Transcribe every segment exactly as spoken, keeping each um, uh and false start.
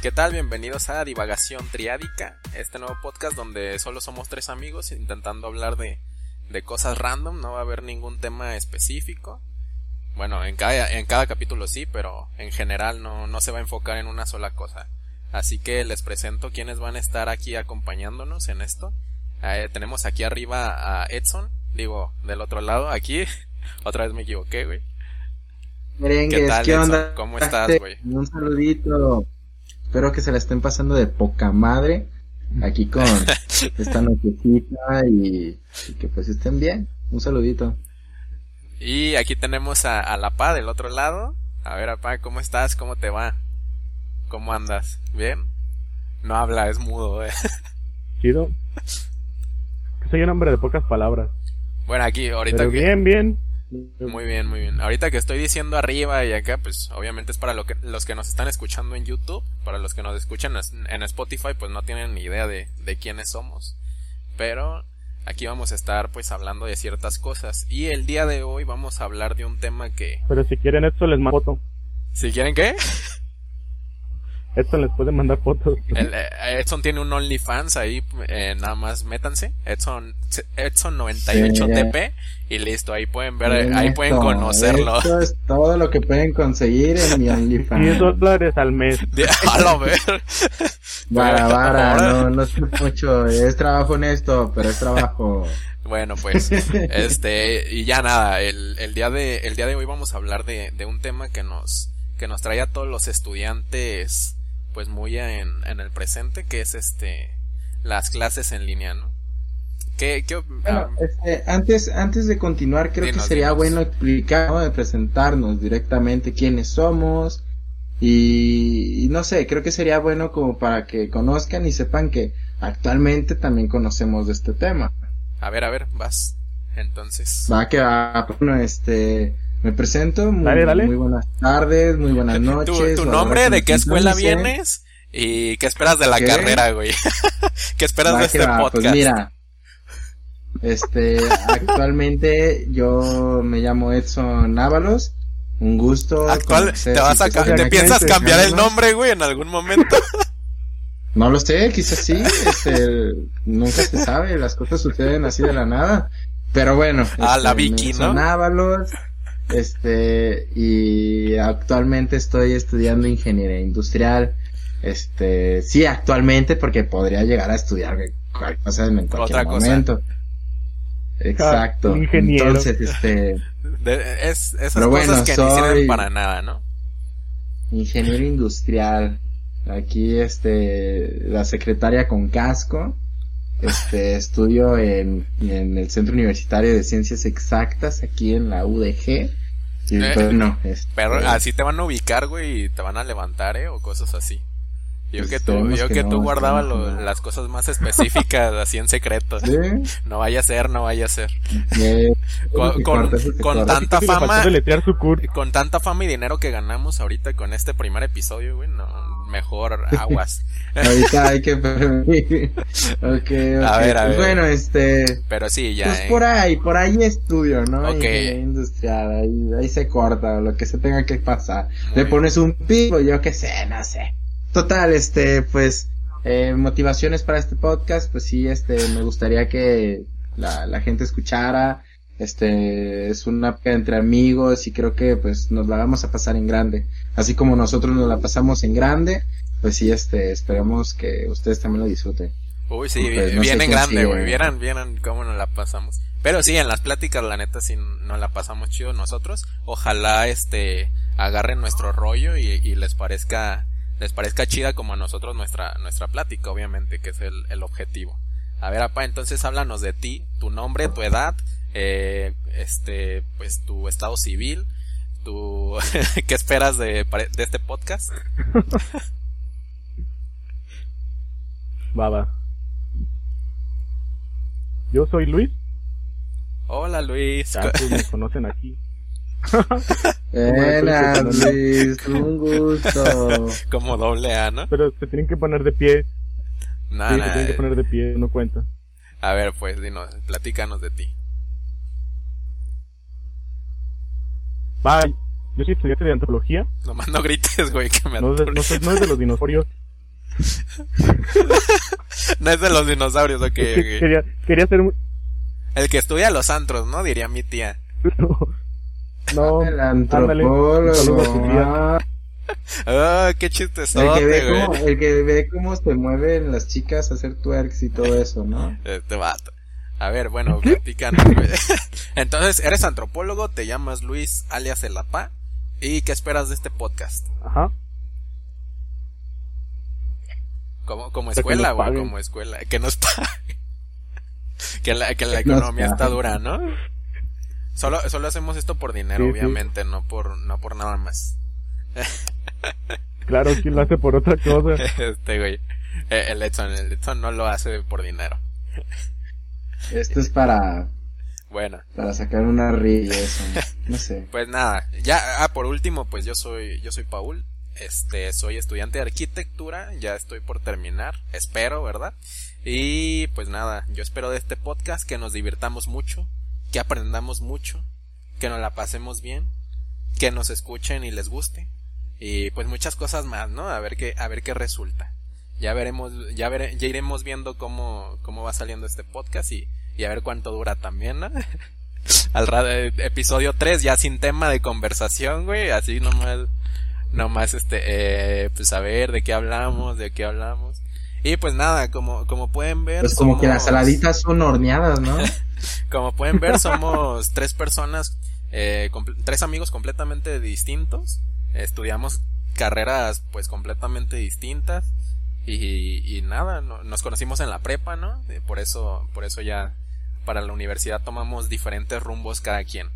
¿Qué tal? Bienvenidos a Divagación Triádica, este nuevo podcast donde solo somos tres amigos intentando hablar de, de cosas random. No va a haber ningún tema específico. Bueno, en cada, en cada capítulo sí, pero en general no, no se va a enfocar en una sola cosa. Así que les presento quienes van a estar aquí acompañándonos en esto. Eh, tenemos aquí arriba a Edson, digo, del otro lado, aquí, otra vez me equivoqué, güey. Merengues, ¿Qué tal, ¿qué Edson? onda? ¿Cómo estás, güey? Un saludito. Espero que se la estén pasando de poca madre aquí con esta nochecita y, y que pues estén bien. Un saludito. Y aquí tenemos a, a la Pa del otro lado. A ver, Pa, ¿cómo estás? ¿Cómo te va? ¿Cómo andas? ¿Bien? No habla, es mudo, eh. Chido. Que soy un hombre de pocas palabras. Bueno, aquí, ahorita Pero que... bien, bien. Muy bien, muy bien. Ahorita que estoy diciendo arriba y acá, pues obviamente es para lo que, los que nos están escuchando en YouTube. Para los que nos escuchan en Spotify, pues no tienen ni idea de, de quiénes somos. Pero aquí vamos a estar pues hablando de ciertas cosas. Y el día de hoy vamos a hablar de un tema que... Pero si quieren esto les mando foto. ¿Si quieren qué? Edson les puede mandar fotos. El, eh, Edson tiene un OnlyFans ahí, eh, nada más métanse, Edson, Edson noventa y ocho Sí. T P y listo, ahí pueden ver, Bien, ahí pueden esto, conocerlo. Esto es todo lo que pueden conseguir en mi diez OnlyFans. dólares al mes. A lo ver. Vara, vara, Ahora- no, no es mucho, es trabajo honesto, pero es trabajo. Bueno, pues, este, y ya nada, el, el día de, el día de hoy vamos a hablar de, de un tema que nos, que nos trae a todos los estudiantes, pues muy en, en el presente, que es este, las clases en línea, ¿no? ¿Qué, qué, Bueno, ah, este, antes, antes de continuar, creo Dinos, que sería dinos. bueno explicar, ¿no? De presentarnos directamente quiénes somos y, y no sé, creo que sería bueno como para que conozcan y sepan que actualmente también conocemos de este tema. a ver, a ver, vas, entonces. Va que va, bueno, este, me presento, muy, Dale, dale. muy buenas tardes, muy buenas Tu, noches. tu o a la nombre, hora de que qué me escuela sintonicen. vienes y qué esperas de la ¿Qué? carrera, güey. ¿Qué esperas Va de que este va, podcast? pues mira, este, actualmente yo me llamo Edson Ábalos, un gusto. Actual, conocer te vas a y ca- que te sea piensas gente, cambiar el ¿no? nombre, güey, en algún momento. No lo sé, quizás sí, este, nunca se sabe, las cosas suceden así de la nada, pero bueno. Ah, este, la Vicky, Edson ¿no? Ábalos, este, y actualmente estoy estudiando ingeniería industrial, este, sí, actualmente porque podría llegar a estudiar cualquier cosa en cualquier Otra cosa. momento. Exacto. Ah, ingeniero. Entonces, este, De- es, esas Pero cosas bueno, que ni soy- sirven para nada, ¿no? ingeniero industrial. Aquí, este, la secretaria con casco. Este, estudio en, en el Centro Universitario de Ciencias Exactas, aquí en la U D G. Y Eh, bueno, este, Pero así te van a ubicar, güey, y te van a levantar, ¿eh? O cosas así. Yo Pues que tú, esperemos yo que que no, tú guardabas esperemos lo- que no. las cosas más específicas así en secreto. ¿sí? No vaya a ser, no vaya a ser. Eh, Con- eso se con- corta, eso se con corta. tanta Sí, le faltó fama- deletrear su curso. Con tanta fama y dinero que ganamos ahorita con este primer episodio, güey, no, mejor aguas. Ahorita hay que permitir. Okay, ok. A ver, a ver. Bueno, este, Pero sí, ya. pues eh. por ahí, por ahí estudio, ¿no? Ok. Ingeniería industrial, ahí, ahí se corta lo que se tenga que pasar. Muy Le bien. pones un pico, yo qué sé, no sé. Total, este, pues, eh, motivaciones para este podcast, pues sí, este, me gustaría que la, la gente escuchara, este, es una plática entre amigos y creo que pues nos la vamos a pasar en grande. Así como nosotros nos la pasamos en grande, pues sí, este, esperemos que ustedes también lo disfruten. Uy, sí, Pues, no bien sé en quién grande, sigue. güey. Vieran, vieran cómo nos la pasamos. Pero sí, en las pláticas, la neta, sí nos la pasamos chido nosotros. Ojalá, este, agarren nuestro rollo y, y les parezca, les parezca chida como a nosotros nuestra, nuestra plática, obviamente, que es el, el objetivo. A ver, apa, entonces háblanos de ti, tu nombre, tu edad, eh, este, pues tu estado civil, tu, ¿qué esperas de, de este podcast? Va, va. Yo soy Luis. Hola, Luis. Ya pues, me conocen aquí. Buenas, Luis, un gusto. Como doble A, ¿no? Pero se tienen que poner de pie. Nah, Sí, nah, se tienen que poner de pie, no cuenta. A ver, pues, dinos, platícanos de ti. Va, yo soy estudiante de antropología. Nomás no grites, güey, que me No, es de- aturde. no, soy- no es de los dinosaurios. No es de los dinosaurios, ok, Es que ok. quería, quería ser... mu- El que estudia los antros, ¿no? Diría mi tía. No, El ándale. Saludos a tu antropólogo. tía. Ah, Ah, qué el que chistesote, ve cómo, güey. el que ve cómo se mueven las chicas a hacer twerks y todo eso, ¿no? Este vato. A ver, bueno, platícanos, güey. Entonces, eres antropólogo, te llamas Luis alias El Apá. ¿Y qué esperas de este podcast? Ajá. Como, como Que escuela, nos güey, paguen. como escuela. Que nos pague. Que la, que la Que nos economía está paguen. dura, ¿no? Solo, solo hacemos esto por dinero, Sí, sí. obviamente, no por, no por nada más. Claro, ¿quién lo hace por otra cosa? Este, güey. Eh, El Edson, el Edson no lo hace por dinero. Esto es para, Bueno. para sacar una risa y eso. No sé. Pues nada, ya, ah, por último, pues yo soy, yo soy Paul, este, soy estudiante de arquitectura, ya estoy por terminar, espero, ¿verdad? Y pues nada, yo espero de este podcast que nos divirtamos mucho, que aprendamos mucho, que nos la pasemos bien, que nos escuchen y les guste, y pues muchas cosas más, ¿no? A ver qué, a ver qué resulta. Ya veremos, ya vere, ya iremos viendo cómo, cómo va saliendo este podcast y, y a ver cuánto dura también, ¿no? Al ra- episodio tres ya sin tema de conversación, güey, así nomás, nomás este, eh, pues a ver de qué hablamos, de qué hablamos. Y pues nada, como, como pueden ver, Pues como que las somos- saladitas son horneadas, ¿no? como pueden ver, somos tres personas, eh, comple- tres amigos completamente distintos, estudiamos carreras pues completamente distintas y, y nada, no, nos conocimos en la prepa, ¿no? Eh, por eso, por eso ya para la universidad tomamos diferentes rumbos cada quien.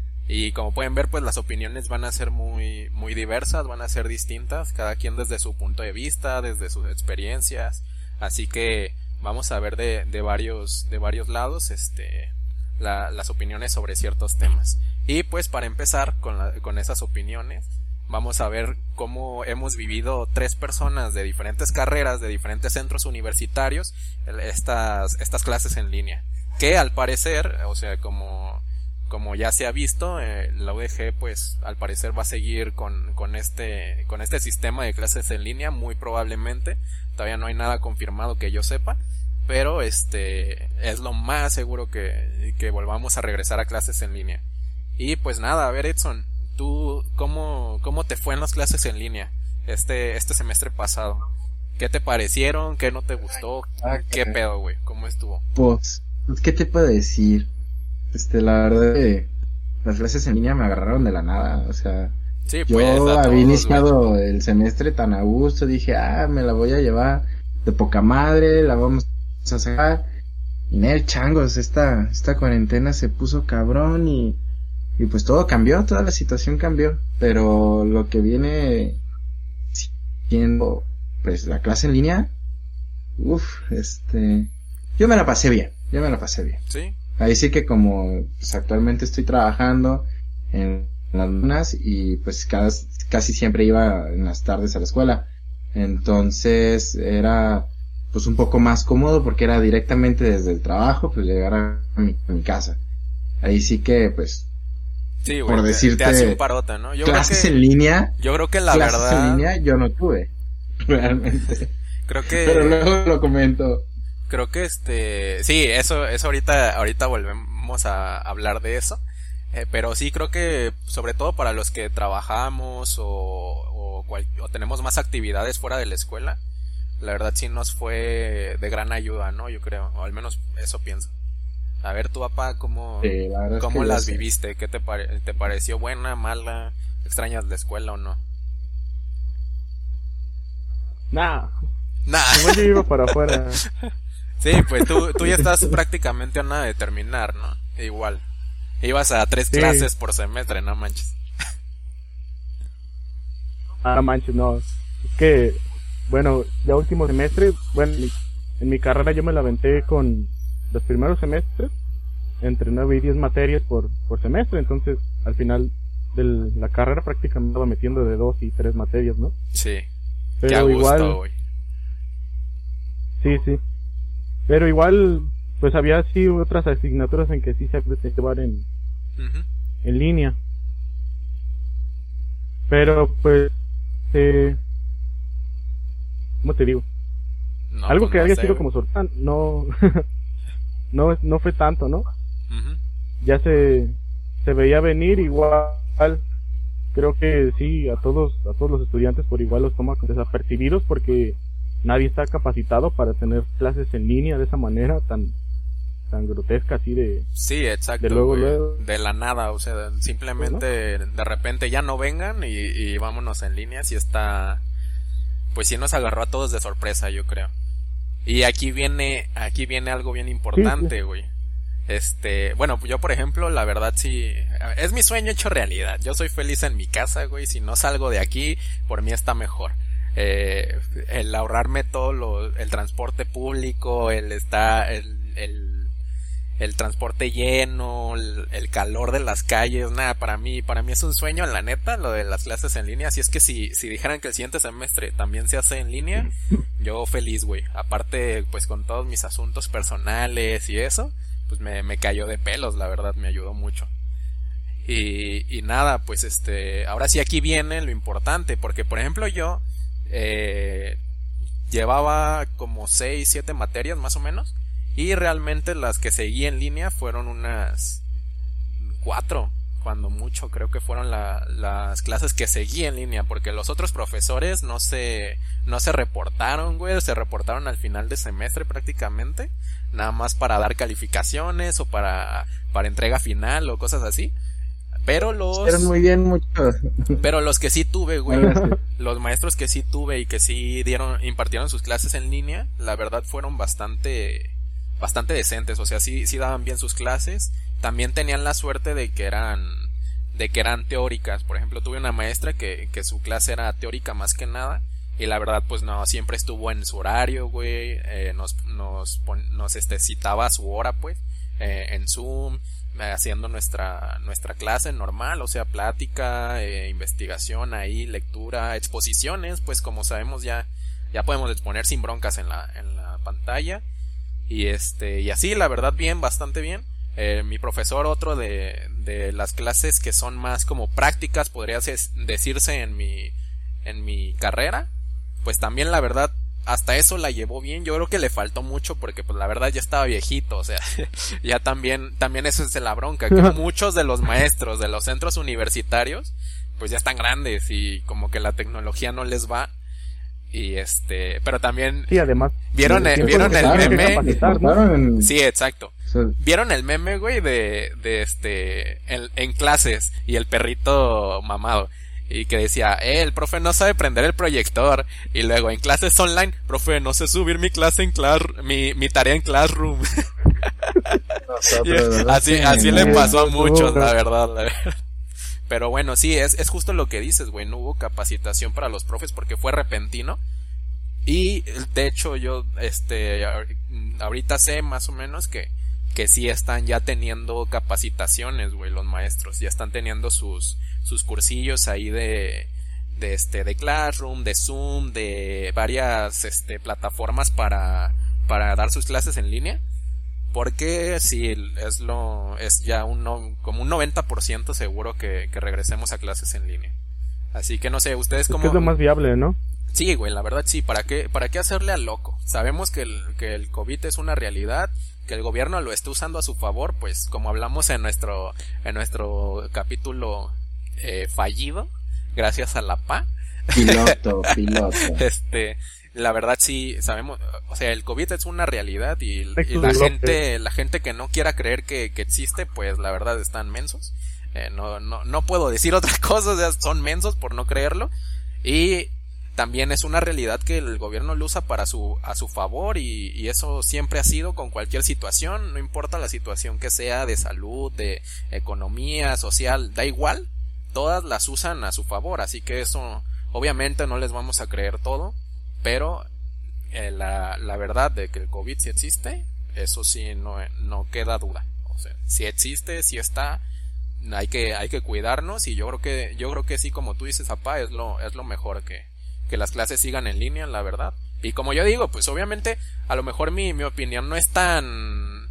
Y como pueden ver, pues las opiniones van a ser muy, muy diversas, van a ser distintas, cada quien desde su punto de vista, desde sus experiencias, así que vamos a ver de, de varios, de varios lados, este, la, las opiniones sobre ciertos temas. Y pues para empezar con la, con esas opiniones, vamos a ver cómo hemos vivido tres personas de diferentes carreras, de diferentes centros universitarios, estas, estas clases en línea. Que al parecer, o sea, como, como ya se ha visto, eh, la U D G pues al parecer va a seguir con, con este, con este sistema de clases en línea, muy probablemente. Todavía no hay nada confirmado que yo sepa, pero este, es lo más seguro que, que volvamos a regresar a clases en línea. Y pues nada, a ver Edson, tú, ¿cómo, cómo te fue en las clases en línea este, este semestre pasado? ¿Qué te parecieron? ¿Qué no te gustó? Ah, ¿Qué caray. pedo, güey? ¿Cómo estuvo? Pues, ¿qué te puedo decir? Este, la verdad, eh, las clases en línea me agarraron de la nada, o sea, Sí, yo pues, a todos, había güey. iniciado el semestre tan a gusto, dije, ah, me la voy a llevar de poca madre, la vamos a sacar, y nel, changos, esta, esta cuarentena se puso cabrón y, y pues todo cambió, toda la situación cambió, pero lo que viene siendo, pues, la clase en línea, uff, este, yo me la pasé bien, yo me la pasé bien. Sí, Ahí sí que como pues actualmente estoy trabajando en las mañanas y pues cada, casi siempre iba en las tardes a la escuela. Entonces era pues un poco más cómodo porque era directamente desde el trabajo pues llegar a mi, a mi casa. Ahí sí que pues sí, güey, por te- decirte, te hace un parota, ¿no? Yo creo clases que, en línea, yo creo que la clases verdad, en línea yo no tuve realmente. creo que, Pero luego lo comento. creo que este, sí, eso, eso ahorita, ahorita volvemos a hablar de eso, eh, pero sí creo que sobre todo para los que trabajamos o, o, cual- o tenemos más actividades fuera de la escuela, la verdad sí nos fue de gran ayuda, ¿no? Yo creo, o al menos eso pienso. A ver, tu papá, ¿cómo, Sí, la verdad es cómo que yo las sé. viviste? ¿Qué te, pare- te pareció buena, mala? ¿Extrañas la escuela o no? Nah, Nah. igual yo iba para afuera. Sí, pues tú, tú ya estás prácticamente a nada de terminar, ¿no? Igual. Ibas a tres Sí. clases por semestre, no manches. Ah, no manches, no. Es que, bueno, ya último semestre, bueno, en mi, en mi carrera yo me la aventé con los primeros semestres, entre nueve y diez materias por, por semestre, entonces al final de la carrera prácticamente me estaba metiendo de dos y tres materias, ¿no? Sí. Pero Qué a gusto, igual, güey. sí, sí. Pero igual, pues había sí otras asignaturas en que sí se había que llevar en, Ujú. en línea. Pero pues, eh, ¿cómo te digo? No, Algo que no haya sé, sido güey. como sorpresa, no, no, no fue tanto, ¿no? Uh-huh. Ya se, se veía venir igual. Creo que sí, a todos, a todos los estudiantes por igual los toma desapercibidos porque nadie está capacitado para tener clases en línea de esa manera tan, tan grotesca así de... Sí, exacto, de, luego, luego. de la nada, o sea, simplemente ¿no? de repente ya no vengan y, y vámonos en línea, si está... Pues sí nos agarró a todos de sorpresa, yo creo. Y aquí viene, aquí viene algo bien importante, güey. Sí, sí. Este, bueno, yo por ejemplo, la verdad sí, es mi sueño hecho realidad. Yo soy feliz en mi casa, güey. Si no salgo de aquí, por mí está mejor. Eh, el ahorrarme todo lo, el transporte público, el está, el, el, el transporte lleno, el, el calor de las calles, nada, para mí, para mí es un sueño, la neta, lo de las clases en línea. Así es que si, si dijeran que el siguiente semestre también se hace en línea, yo feliz, güey. Aparte, pues con todos mis asuntos personales y eso, pues me, me cayó de pelos, la verdad, me ayudó mucho. Y, y nada, pues este, ahora sí aquí viene lo importante, porque por ejemplo yo, eh, llevaba como seis, siete materias más o menos, y realmente las que seguí en línea fueron unas cuatro, cuando mucho, creo que fueron la, las clases que seguí en línea, porque los otros profesores no se, no se reportaron, güey, se reportaron al final de semestre prácticamente, nada más para dar calificaciones o para, para entrega final o cosas así. Pero los... Eran muy bien muchos. Pero los que sí tuve, güey, los maestros que sí tuve y que sí dieron, impartieron sus clases en línea, la verdad fueron bastante, bastante decentes, o sea, sí, sí daban bien sus clases. También tenían la suerte de que eran, de que eran teóricas. Por ejemplo, tuve una maestra que, que su clase era teórica más que nada. Y la verdad, pues no, siempre estuvo en su horario, güey, eh, nos, nos, nos, este, citaba a su hora, pues, eh, en Zoom, eh, haciendo nuestra, nuestra clase normal, o sea, plática, eh, investigación ahí, lectura, exposiciones, pues como sabemos ya, ya podemos exponer sin broncas en la, en la pantalla, y este, y así, la verdad, bien, bastante bien. Eh, mi profesor, otro de, de las clases que son más como prácticas, podría decirse en mi, en mi carrera, pues también la verdad hasta eso la llevó bien. Yo creo que le faltó mucho porque pues la verdad ya estaba viejito, o sea, ya también también eso es la bronca, que muchos de los maestros de los centros universitarios pues ya están grandes y como que la tecnología no les va. Y este, pero también sí, además vieron el, vieron el meme, ¿no? Sí, exacto. Vieron el meme, güey, de de este en, en clases y el perrito mamado. Y que decía, eh, el profe no sabe prender el proyector. Y luego en clases online, profe, no sé subir mi clase en class, mi, mi tarea en Classroom. Nosotros, así, así le pasó a muchos, la verdad, la verdad. Pero bueno, sí, es, es justo lo que dices, güey, no hubo capacitación para los profes porque fue repentino. Y de hecho yo, este, ahorita sé más o menos que, que sí están ya teniendo capacitaciones, güey, los maestros, ya están teniendo sus, sus cursillos ahí de, de este, de Classroom, de Zoom, de varias, este, plataformas para, para dar sus clases en línea, porque sí, es lo, es ya un, no, como un noventa por ciento seguro que, que regresemos a clases en línea. Así que no sé, ustedes como... Es lo más viable, ¿no? Sí, güey, la verdad sí, ¿para qué, para qué hacerle al loco? Sabemos que el, que el COVID es una realidad, que el gobierno lo está usando a su favor, pues como hablamos en nuestro, en nuestro capítulo eh, fallido, gracias a la P A. Piloto, piloto. Este, la verdad sí, sabemos, o sea, el COVID es una realidad y, y la gente, la gente que no quiera creer que, que existe, pues la verdad están mensos. Eh, no, no, no puedo decir otra cosa, o sea, son mensos por no creerlo. Y también es una realidad que el gobierno lo usa para su, a su favor y, y eso siempre ha sido con cualquier situación, no importa la situación que sea de salud, de economía, social, da igual, todas las usan a su favor, así que eso obviamente no les vamos a creer todo, pero eh, la, la verdad de que el COVID sí existe, eso sí no, no queda duda, o sea, si existe, si está, hay que, hay que cuidarnos y yo creo que, yo creo que sí, como tú dices, papá, es lo, es lo mejor que que las clases sigan en línea, la verdad. Y como yo digo, pues obviamente, a lo mejor mi, mi opinión no es tan,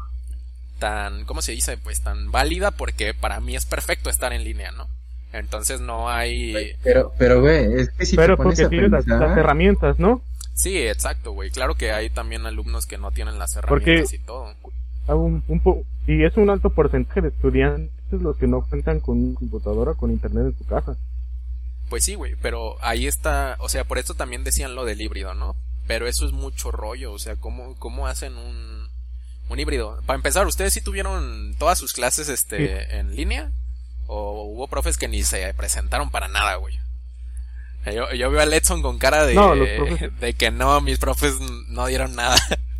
tan, ¿cómo se dice? Pues tan válida, porque para mí es perfecto estar en línea, ¿no? Entonces no hay... Pero, pero, güey, es que si pero te pones porque tienes las, las herramientas, ¿no? Sí, exacto, güey. Claro que hay también alumnos que no tienen las herramientas Porque y todo. Un, un po- y es un alto porcentaje de estudiantes los que no cuentan con una computadora, con internet en su casa. Pues sí, güey, pero ahí está, o sea, por eso también decían lo del híbrido, ¿no? Pero eso es mucho rollo, o sea, ¿cómo, cómo hacen un, un híbrido? Para empezar, ¿ustedes sí tuvieron todas sus clases este sí. en línea? ¿O hubo profes que ni se presentaron para nada, güey? Yo, yo veo a Letson con cara de, no, los profes... de que no, mis profes no dieron nada.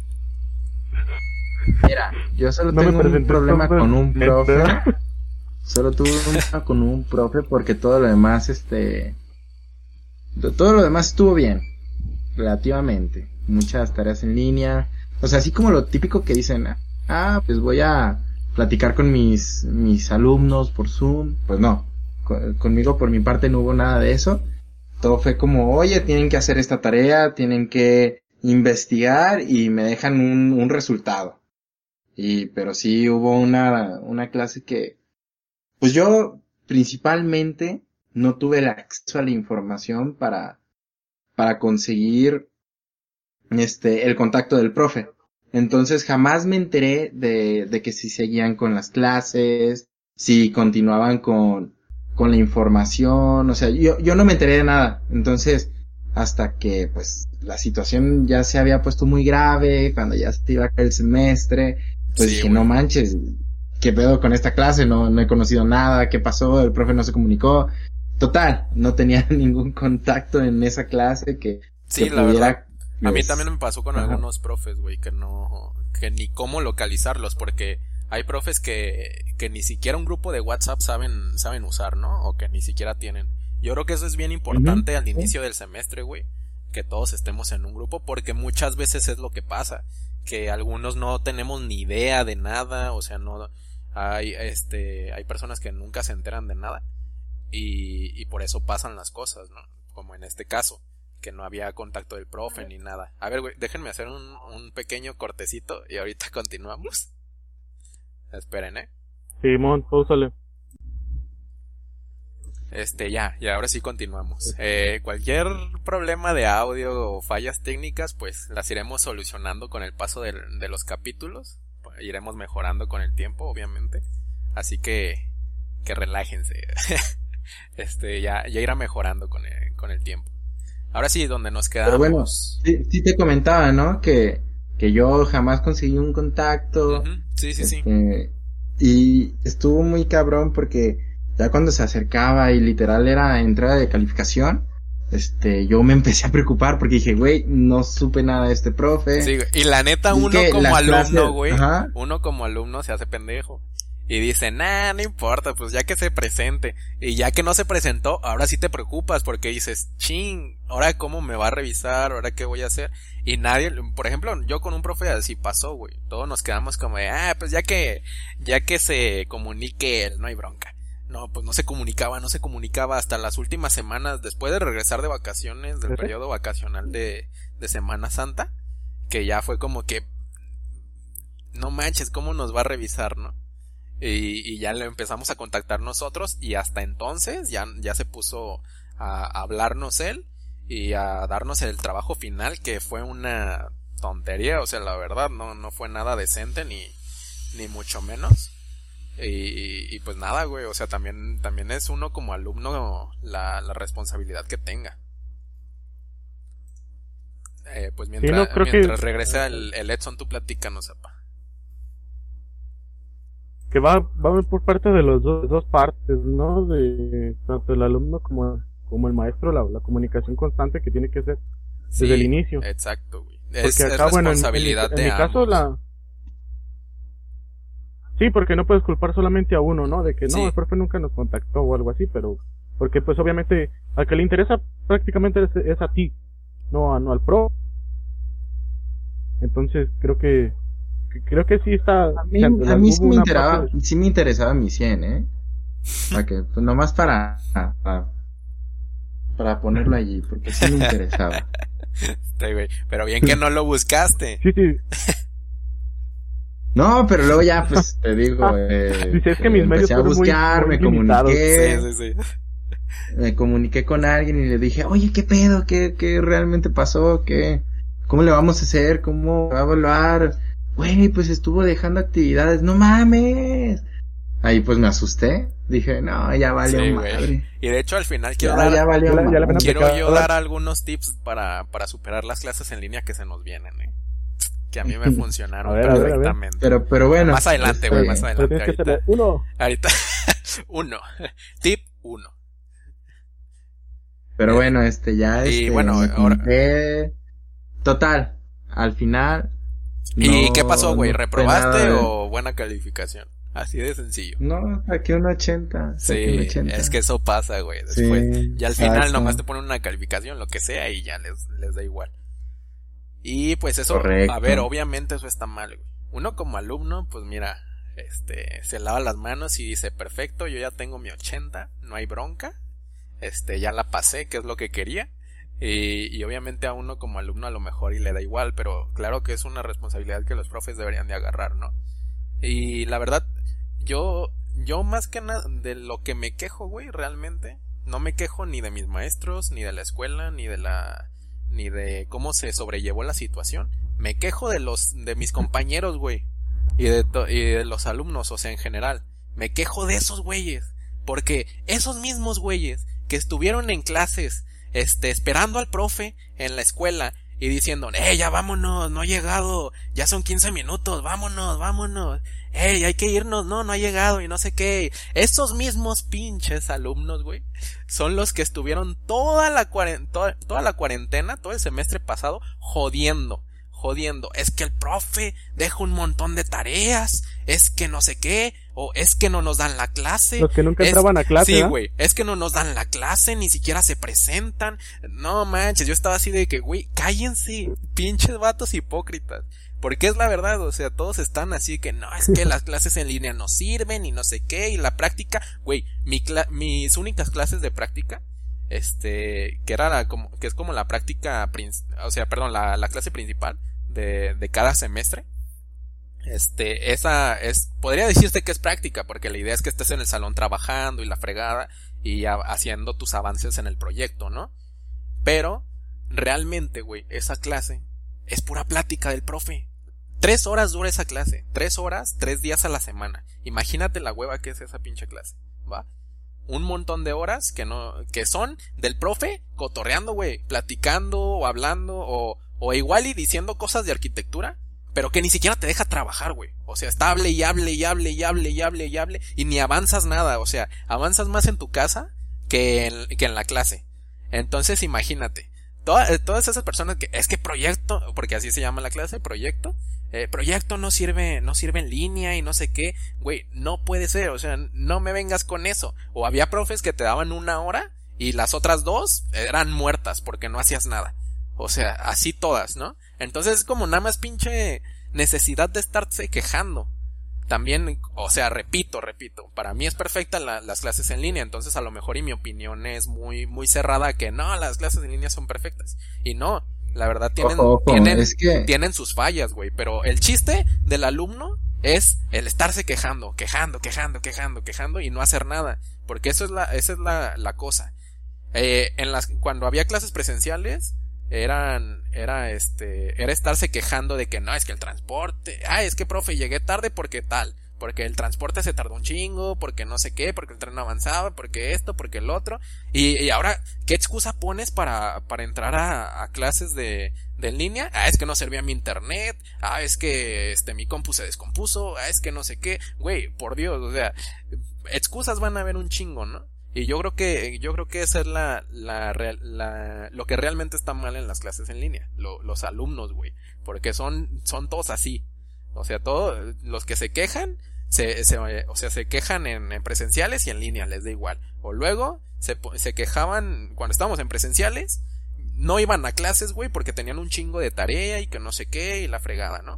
Mira, yo solo no tengo un problema con un profe. Solo tuve un problema con un profe porque todo lo demás, este... Todo lo demás estuvo bien, relativamente. Muchas tareas en línea. O sea, así como lo típico que dicen, ah, pues voy a platicar con mis, mis alumnos por Zoom. Pues no, con, conmigo por mi parte no hubo nada de eso. Todo fue como, oye, tienen que hacer esta tarea, tienen que investigar y me dejan un, un resultado. Y, pero sí hubo una, una clase que, pues yo principalmente no tuve el acceso a la información para, para conseguir, este, el contacto del profe. Entonces jamás me enteré de, de que si seguían con las clases, si continuaban con, con la información, o sea, yo, yo no me enteré de nada. Entonces, hasta que, pues, la situación ya se había puesto muy grave, cuando ya se iba a caer el semestre, pues sí, dije, bueno. No manches, ¿qué pedo con esta clase? No, no he conocido nada, ¿qué pasó? El profe no se comunicó. Total, no tenía ningún contacto en esa clase que, sí, que la pudiera... Verdad. A mí también me pasó con Ajá. algunos profes, güey, que no, que ni cómo localizarlos, porque hay profes que, que ni siquiera un grupo de WhatsApp saben, saben usar, ¿no? O que ni siquiera tienen. Yo creo que eso es bien importante uh-huh. al inicio del semestre, güey, que todos estemos en un grupo, porque muchas veces es lo que pasa, que algunos no tenemos ni idea de nada, o sea, no, hay, este, hay personas que nunca se enteran de nada, y, y por eso pasan las cosas, ¿no? Como en este caso, que no había contacto del profe ni nada. A ver, güey, déjenme hacer un, un pequeño cortecito y ahorita continuamos. Esperen, ¿eh? Simón, pósale. Este, ya, y ahora sí continuamos. Eh, cualquier problema de audio o fallas técnicas, pues las iremos solucionando con el paso de, de los capítulos. Iremos mejorando con el tiempo, obviamente. Así que, que relájense. este, ya, ya irá mejorando con el, con el tiempo. Ahora sí, donde nos quedamos. Pero bueno, sí, sí te comentaba, ¿no? Que, que yo jamás conseguí un contacto. Uh-huh. Sí, sí, este, sí. Y estuvo muy cabrón porque ya cuando se acercaba y literal era entrada de calificación, este, yo me empecé a preocupar porque dije, güey, no supe nada de este profe. Sí, y la neta, y uno como alumno, güey, clases... uno como alumno se hace pendejo. Y dice, nah, no importa, pues ya que se presente. Y ya que no se presentó, ahora sí te preocupas porque dices, ching, ahora cómo me va a revisar, ahora qué voy a hacer. Y nadie, por ejemplo, yo con un profe así pasó, güey. Todos nos quedamos como de, ah, pues ya que, ya que se comunique él, no hay bronca. No, pues no se comunicaba, no se comunicaba hasta las últimas semanas, después de regresar de vacaciones, del periodo vacacional de, de Semana Santa, que ya fue como que, no manches, cómo nos va a revisar, ¿no? Y, y ya le empezamos a contactar nosotros y hasta entonces ya, ya se puso a, a hablarnos él y a darnos el trabajo final, que fue una tontería, o sea, la verdad no, no fue nada decente ni, ni mucho menos. Y, y pues nada, güey, o sea, también, también es uno como alumno la, la responsabilidad que tenga. Eh, pues mientras, sí, no, creo mientras que... regresa el, el Edson, tú platícanos, apa. Que va, va a haber por parte de las dos, dos partes, ¿no? De tanto el alumno como, como el maestro, la, la comunicación constante que tiene que ser desde sí, el inicio. Exacto, güey. Porque Es, acá, es bueno, responsabilidad en, en, en de mi caso, ambos. la... Sí, porque no puedes culpar solamente a uno, ¿no? De que no, sí. el profe nunca nos contactó o algo así, pero... Porque pues obviamente al que le interesa prácticamente es, es a ti, no, a, no al pro. Entonces creo que... Creo que sí está... A mí, o sea, a mí sí, me interesaba, parte... sí me interesaba mi cien, ¿eh? Para que, pues nomás para, para... Para ponerlo allí, porque sí me interesaba. Este, güey, pero bien que no lo buscaste. Sí, sí. No, pero luego ya, pues, te digo, eh, Dice, es que mis medios empecé a buscar, muy, muy me comuniqué. Sí, sí, sí. me comuniqué con alguien y le dije, oye, ¿qué pedo? ¿Qué, qué realmente pasó? ¿Qué, cómo le vamos a hacer? ¿Cómo va a evaluar? Güey, pues estuvo dejando actividades. ¡No mames! Ahí pues me asusté. Dije, no, ya valió sí, madre. Güey. Y de hecho al final quiero ya, dar, ya valió ya, madre. ya quiero yo dar algunos tips para, para superar las clases en línea que se nos vienen, eh. Que a mí me funcionaron a ver, perfectamente. a ver, a ver. Pero, pero bueno. Más adelante, güey, este, más adelante. Tienes que Ahorita, hacer uno. ahorita, uno. Tip uno. Pero Eh, bueno, este, ya, y este, bueno, me ahora- conté. Total, al final. ¿Y no- qué pasó, güey? no fue ¿Reprobaste nada de- o buena calificación? Así de sencillo. No, saqué un ochenta. Saqué un Sí, ochenta. es que eso pasa, güey. Después, Sí, y al final exacto. nomás te ponen una calificación, lo que sea, y ya les, les da igual. Y pues eso, Correcto. a ver, obviamente eso está mal, güey. Uno como alumno, pues mira, este, se lava las manos y dice, perfecto, yo ya tengo mi ochenta, no hay bronca, este, ya la pasé, que es lo que quería. Y, y obviamente a uno como alumno a lo mejor y le da igual, pero claro que es una responsabilidad que los profes deberían de agarrar, ¿no? Y la verdad, yo, yo más que nada de lo que me quejo, güey, realmente, no me quejo ni de mis maestros, ni de la escuela, ni de la, ni de cómo se sobrellevó la situación. Me quejo de los, de mis compañeros, güey, y de, to- y de los alumnos, o sea, en general. Me quejo de esos güeyes, porque esos mismos güeyes que estuvieron en clases, este, esperando al profe en la escuela y diciendo, eh, ya vámonos, no ha llegado, ya son quince minutos, vámonos, vámonos, eh, hay que irnos, no, no ha llegado y no sé qué. Esos mismos pinches alumnos, güey, son los que estuvieron toda la cuaren- toda, toda la cuarentena, todo el semestre pasado, jodiendo. Jodiendo, es que el profe deja un montón de tareas, es que no sé qué, o es que no nos dan la clase. Los que nunca es- entraban a clase, Sí, ¿no? güey, es que no nos dan la clase, ni siquiera se presentan. No manches, yo estaba así de que, güey, cállense, pinches vatos hipócritas. Porque es la verdad, o sea, todos están así que no, es que las clases en línea no sirven y no sé qué, y la práctica, güey, mi cla- mis únicas clases de práctica, este, que era la, como, que es como la práctica, prin- o sea, perdón, la, la clase principal de, de cada semestre. Este, esa es, podría decirse que es práctica, porque la idea es que estés en el salón trabajando y la fregada y a- haciendo tus avances en el proyecto, ¿no? Pero, realmente, güey, esa clase es pura plática del profe. Tres horas dura esa clase, tres horas, tres días a la semana. Imagínate la hueva que es esa pinche clase, ¿va? Un montón de horas que no, que son del profe cotorreando, güey, platicando o hablando o, o igual y diciendo cosas de arquitectura, pero que ni siquiera te deja trabajar, güey. O sea, está hable y hable y hable y hable y hable y hable y ni avanzas nada. O sea, avanzas más en tu casa que en, que en la clase. Entonces, imagínate. Toda, todas esas personas que, es que proyecto, porque así se llama la clase, proyecto, eh, proyecto no sirve, no sirve en línea y no sé qué. Güey, no puede ser. O sea, no me vengas con eso. O había profes que te daban una hora y las otras dos eran muertas porque no hacías nada. O sea, así todas, ¿no? Entonces es como nada más pinche necesidad de estarse quejando. También, o sea, repito, repito, para mí es perfecta la, las clases en línea, entonces a lo mejor y mi opinión es muy, muy cerrada que no, las clases en línea son perfectas. Y no, la verdad tienen, Ojo, ojo, tienen, es que- tienen sus fallas, güey, pero el chiste del alumno es el estarse quejando, quejando, quejando, quejando, quejando y no hacer nada, porque eso es la, esa es la, la cosa. Eh, en las, cuando había clases presenciales, eran, era este, era estarse quejando de que no, es que el transporte, ah, es que profe, llegué tarde porque tal, porque el transporte se tardó un chingo, porque no sé qué, porque el tren no avanzaba, porque esto, porque el otro, y, y ahora, ¿qué excusa pones para, para entrar a, a clases de, de en línea? Ah, es que no servía mi internet, ah, es que, este, mi compu se descompuso, ah, es que no sé qué, güey, por Dios, o sea, excusas van a haber un chingo, ¿no? Y yo creo que, yo creo que esa es la, la, real- la, lo que realmente está mal en las clases en línea, lo, los alumnos, güey, porque son, son todos así, o sea, todos, los que se quejan, se, se, o sea, se quejan en, en presenciales y en línea, les da igual, o luego, se, se quejaban, cuando estábamos en presenciales, no iban a clases, güey, porque tenían un chingo de tarea y que no sé qué, y la fregada, ¿no?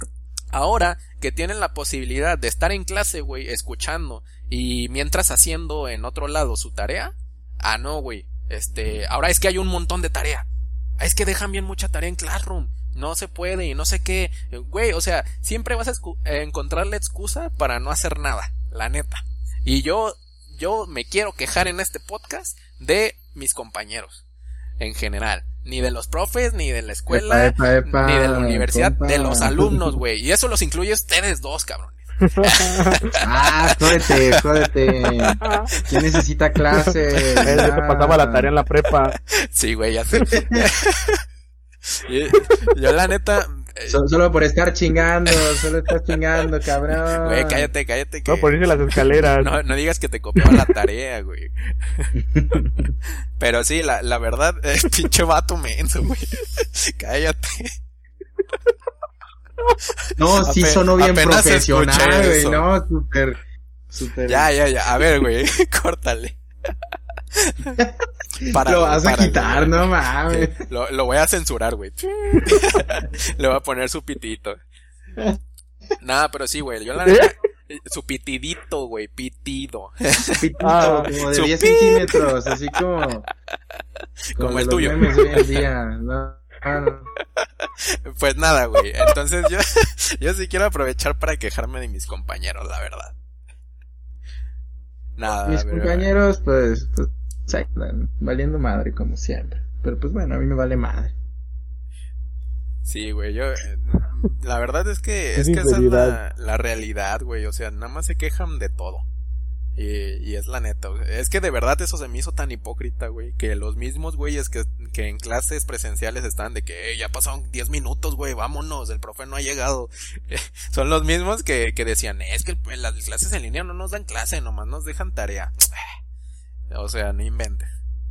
Ahora que tienen la posibilidad de estar en clase, güey, escuchando y mientras haciendo en otro lado su tarea, ah, no, güey, este, ahora es que hay un montón de tarea, es que dejan bien mucha tarea en Classroom, no se puede y no sé qué, güey, o sea, siempre vas a escu- eh, encontrar la excusa para no hacer nada, la neta. Y yo, yo me quiero quejar en este podcast de mis compañeros, en general. Ni de los profes, ni de la escuela, epa, epa, epa, ni de la universidad, compa. de los alumnos, güey. Y eso los incluye a ustedes dos, cabrones. Ah, jódete, jódete. ¿Quién necesita clase? Él se Ah. pasaba la tarea en la prepa. Sí, güey, ya sé. Y- yo la neta... eh, So- solo por estar chingando, solo estar chingando, cabrón. Güey, cállate, cállate. Que... No, por irse las escaleras. No, no digas que te copiaba la tarea, güey. Pero sí, la, la verdad, eh, pinche vato menso, güey. Cállate. No, sí Ape- sonó bien apenas profesional, escuché güey, eso. no, súper, súper. Ya, ya, ya. A ver, güey, córtale. Para, Lo vas a para, quitar, güey. no mames. Lo, lo voy a censurar, güey. Le voy a poner su pitito. Nada, pero sí, güey. Yo la neta, su pitidito, güey, pitido. Pitito, Ah, como de su diez pit. centímetros, así como. Como de el los tuyo. memes hoy en día, no, no. Pues nada, güey. Entonces yo, yo sí quiero aprovechar para quejarme de mis compañeros, la verdad. Nada, Mis pero- compañeros, pues, pues, se andan valiendo madre, como siempre. Pero pues bueno, a mí me vale madre. Sí, güey, yo... eh, La verdad es que... Qué Es que esa es la, sinceridad. la realidad, güey. O sea, nada más se quejan de todo. Y, y es la neta, güey. Es que de verdad eso se me hizo tan hipócrita, güey. Que los mismos güeyes que, que en clases presenciales están de que "Eh, ya pasaron diez minutos, güey, vámonos, el profe no ha llegado". Son los mismos que, que decían, es que el- las clases en línea no nos dan clase, nomás nos dejan tarea. O sea, no inventes.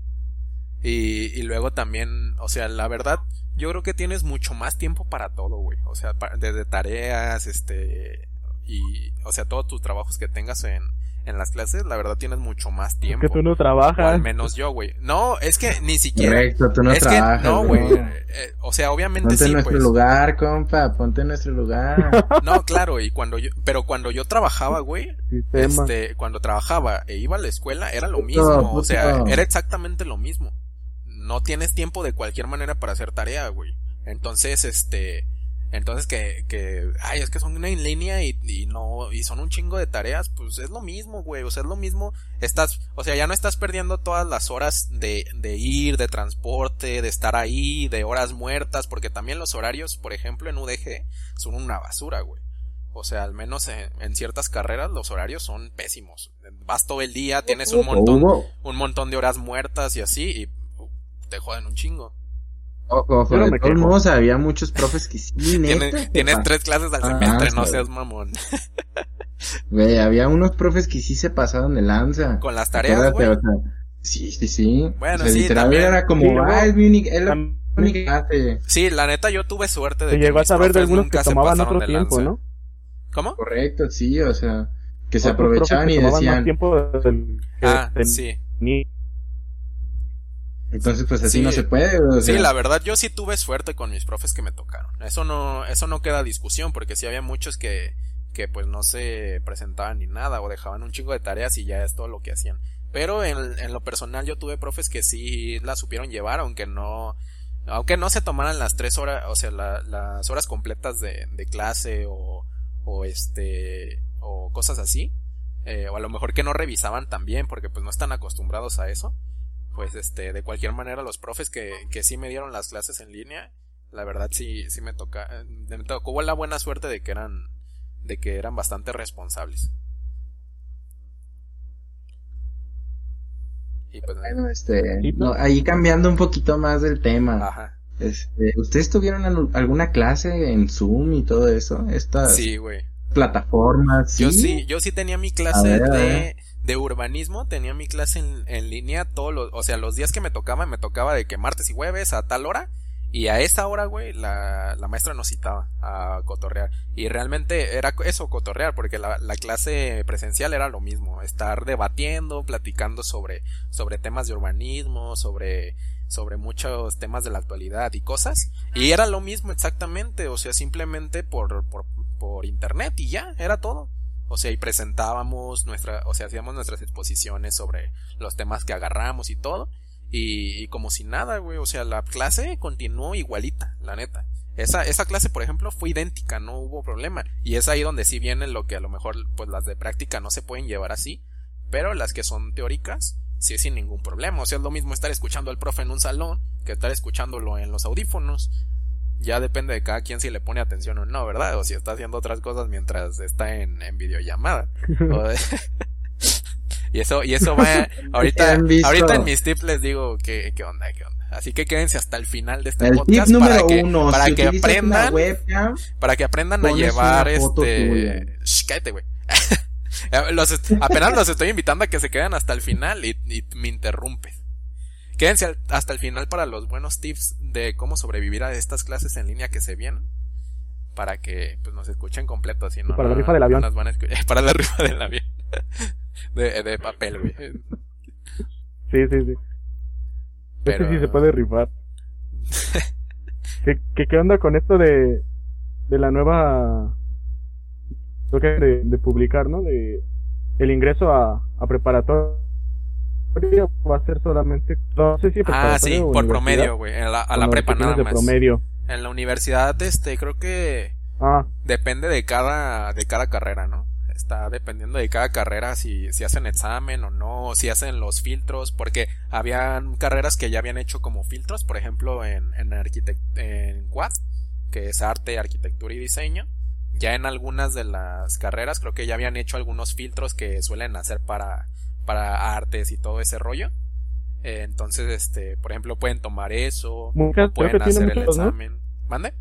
Y, y luego también, o sea, la verdad, yo creo que tienes mucho más tiempo para todo, güey. O sea, pa- desde tareas, este, y, o sea, todos tus trabajos que tengas en, en las clases, la verdad tienes mucho más Es tiempo. que tú no O al trabajas. menos yo, güey. No, es que ni siquiera. Correcto, tú no es trabajas. que, no, güey. güey. Eh, o sea, obviamente Ponte en sí, nuestro pues. lugar, compa, ponte en nuestro lugar. No, claro, y cuando yo, pero cuando yo trabajaba, güey, Sistema. este, cuando trabajaba e iba a la escuela, era lo Puto, mismo, o sea, puto. era exactamente lo mismo. No tienes tiempo de cualquier manera para hacer tarea, güey. Entonces, este, entonces que, que, ay, es que son en línea y, y no, y son un chingo de tareas, pues es lo mismo, güey, o sea, es lo mismo, estás, o sea, ya no estás perdiendo todas las horas de, de ir, de transporte, de estar ahí, de horas muertas, porque también los horarios, por ejemplo, en U D G, son una basura, güey. O sea, al menos en, en ciertas carreras los horarios son pésimos. Vas todo el día, tienes un montón, Hugo, un montón de horas muertas y así, y uh, te joden un chingo. ojo, ojo, Yo no de me todos quejo. modos había muchos profes que sí, neta, Tienes, se tienes pa- tres clases al Ah, semestre, no sí. seas mamón. Güey, había unos profes que sí se pasaron de lanza. Con las tareas, Acuérdate, güey. o sea, sí, sí, sí. Bueno, O sea, sí, literal también. era como, Sí, luego- ah, es mi única, es la Tam- única clase. Sí, la neta yo tuve suerte de Se que llegó a mis saber de profes algunos nunca que se tomaban pasaron otro de tiempo, lanza. ¿no? ¿Cómo? Correcto, sí, o sea, que se Otros profes aprovechaban que y tomaban decían, más tiempo del que Ah, ten- sí. ni- entonces pues así Sí. no se puede, o Sí, sea, la verdad yo sí tuve suerte con mis profes que me tocaron. Eso no, eso no queda discusión, porque sí había muchos que, que pues no se presentaban ni nada, o dejaban un chingo de tareas y ya es todo lo que hacían. Pero en, en lo personal yo tuve profes que sí la supieron llevar, aunque no, aunque no se tomaran las tres horas, o sea, la, las horas completas de, de clase o, o este, o cosas así, eh, o a lo mejor que no revisaban también, porque pues no están acostumbrados a eso. Pues este, de cualquier manera los profes que, que sí me dieron las clases en línea, la verdad sí, sí me toca, eh, me tocó la buena suerte de que eran, de que eran bastante responsables. Y pues, bueno, este, Sí, no, ¿no? ahí cambiando un poquito más del tema, ajá, este, ¿ustedes tuvieron al- alguna clase en Zoom y todo eso? Estas sí, güey. plataformas, ¿sí? Yo sí, yo sí tenía mi A clase ver, a de, ver. de urbanismo, tenía mi clase en, en línea todos los, o sea, los días que me tocaba, me tocaba de que martes y jueves a tal hora, y a esa hora, güey, la, la maestra nos citaba a cotorrear, y realmente era eso, cotorrear, porque la, la clase presencial era lo mismo, estar debatiendo, platicando sobre, sobre temas de urbanismo, sobre, sobre muchos temas de la actualidad y cosas, y era lo mismo exactamente, o sea, simplemente por, por, por internet y ya, era todo. O sea, y presentábamos nuestra, o sea, hacíamos nuestras exposiciones sobre los temas que agarramos y todo, y, y como si nada, güey, o sea, la clase continuó igualita, la neta. Esa, esa clase, por ejemplo, fue idéntica, no hubo problema, y es ahí donde sí viene lo que a lo mejor, pues las de práctica no se pueden llevar así, pero las que son teóricas, sí, sin ningún problema. O sea, es lo mismo estar escuchando al profe en un salón que estar escuchándolo en los audífonos. Ya depende de cada quien si le pone atención o no, ¿verdad? O si está haciendo otras cosas mientras está en, en videollamada. y eso, y eso va, ahorita, ahorita en mis tips les digo que, qué onda, qué onda. Así que quédense hasta el final de este el podcast tip para número que, uno, para si que aprendan, webcam, para que aprendan a llevar este, tuya. Shh, cállate, güey. los est- apenas los estoy invitando a que se queden hasta el final y, y me interrumpes. Quédense al, hasta el final para los buenos tips de cómo sobrevivir a estas clases en línea que se vienen. Para que pues nos escuchen completo, si no, para no, la rifa del avión. no nos van a escuchar. Para la rifa del avión. de, de papel, güey. Sí, sí, sí. Pero... Este sí se puede rifar. ¿Qué, qué, ¿Qué onda con esto de, de la nueva... de, de publicar, ¿no? De el ingreso a, a preparatoria va a ser solamente, no sé si ah, sí, por promedio, güey, a la, a la prepa nada más. Promedio. En la universidad, este, creo que ah. depende de cada, de cada carrera, ¿no? Está dependiendo de cada carrera si, si hacen examen o no, si hacen los filtros, porque habían carreras que ya habían hecho como filtros, por ejemplo, en, en arquitect, en Q A D, que es arte, arquitectura y diseño. Ya en algunas de las carreras creo que ya habían hecho algunos filtros que suelen hacer para, para artes y todo ese rollo. Eh, entonces, este, por ejemplo, pueden tomar eso, Muchas, pueden hacer el muchos, examen. ¿no? ¿Mande?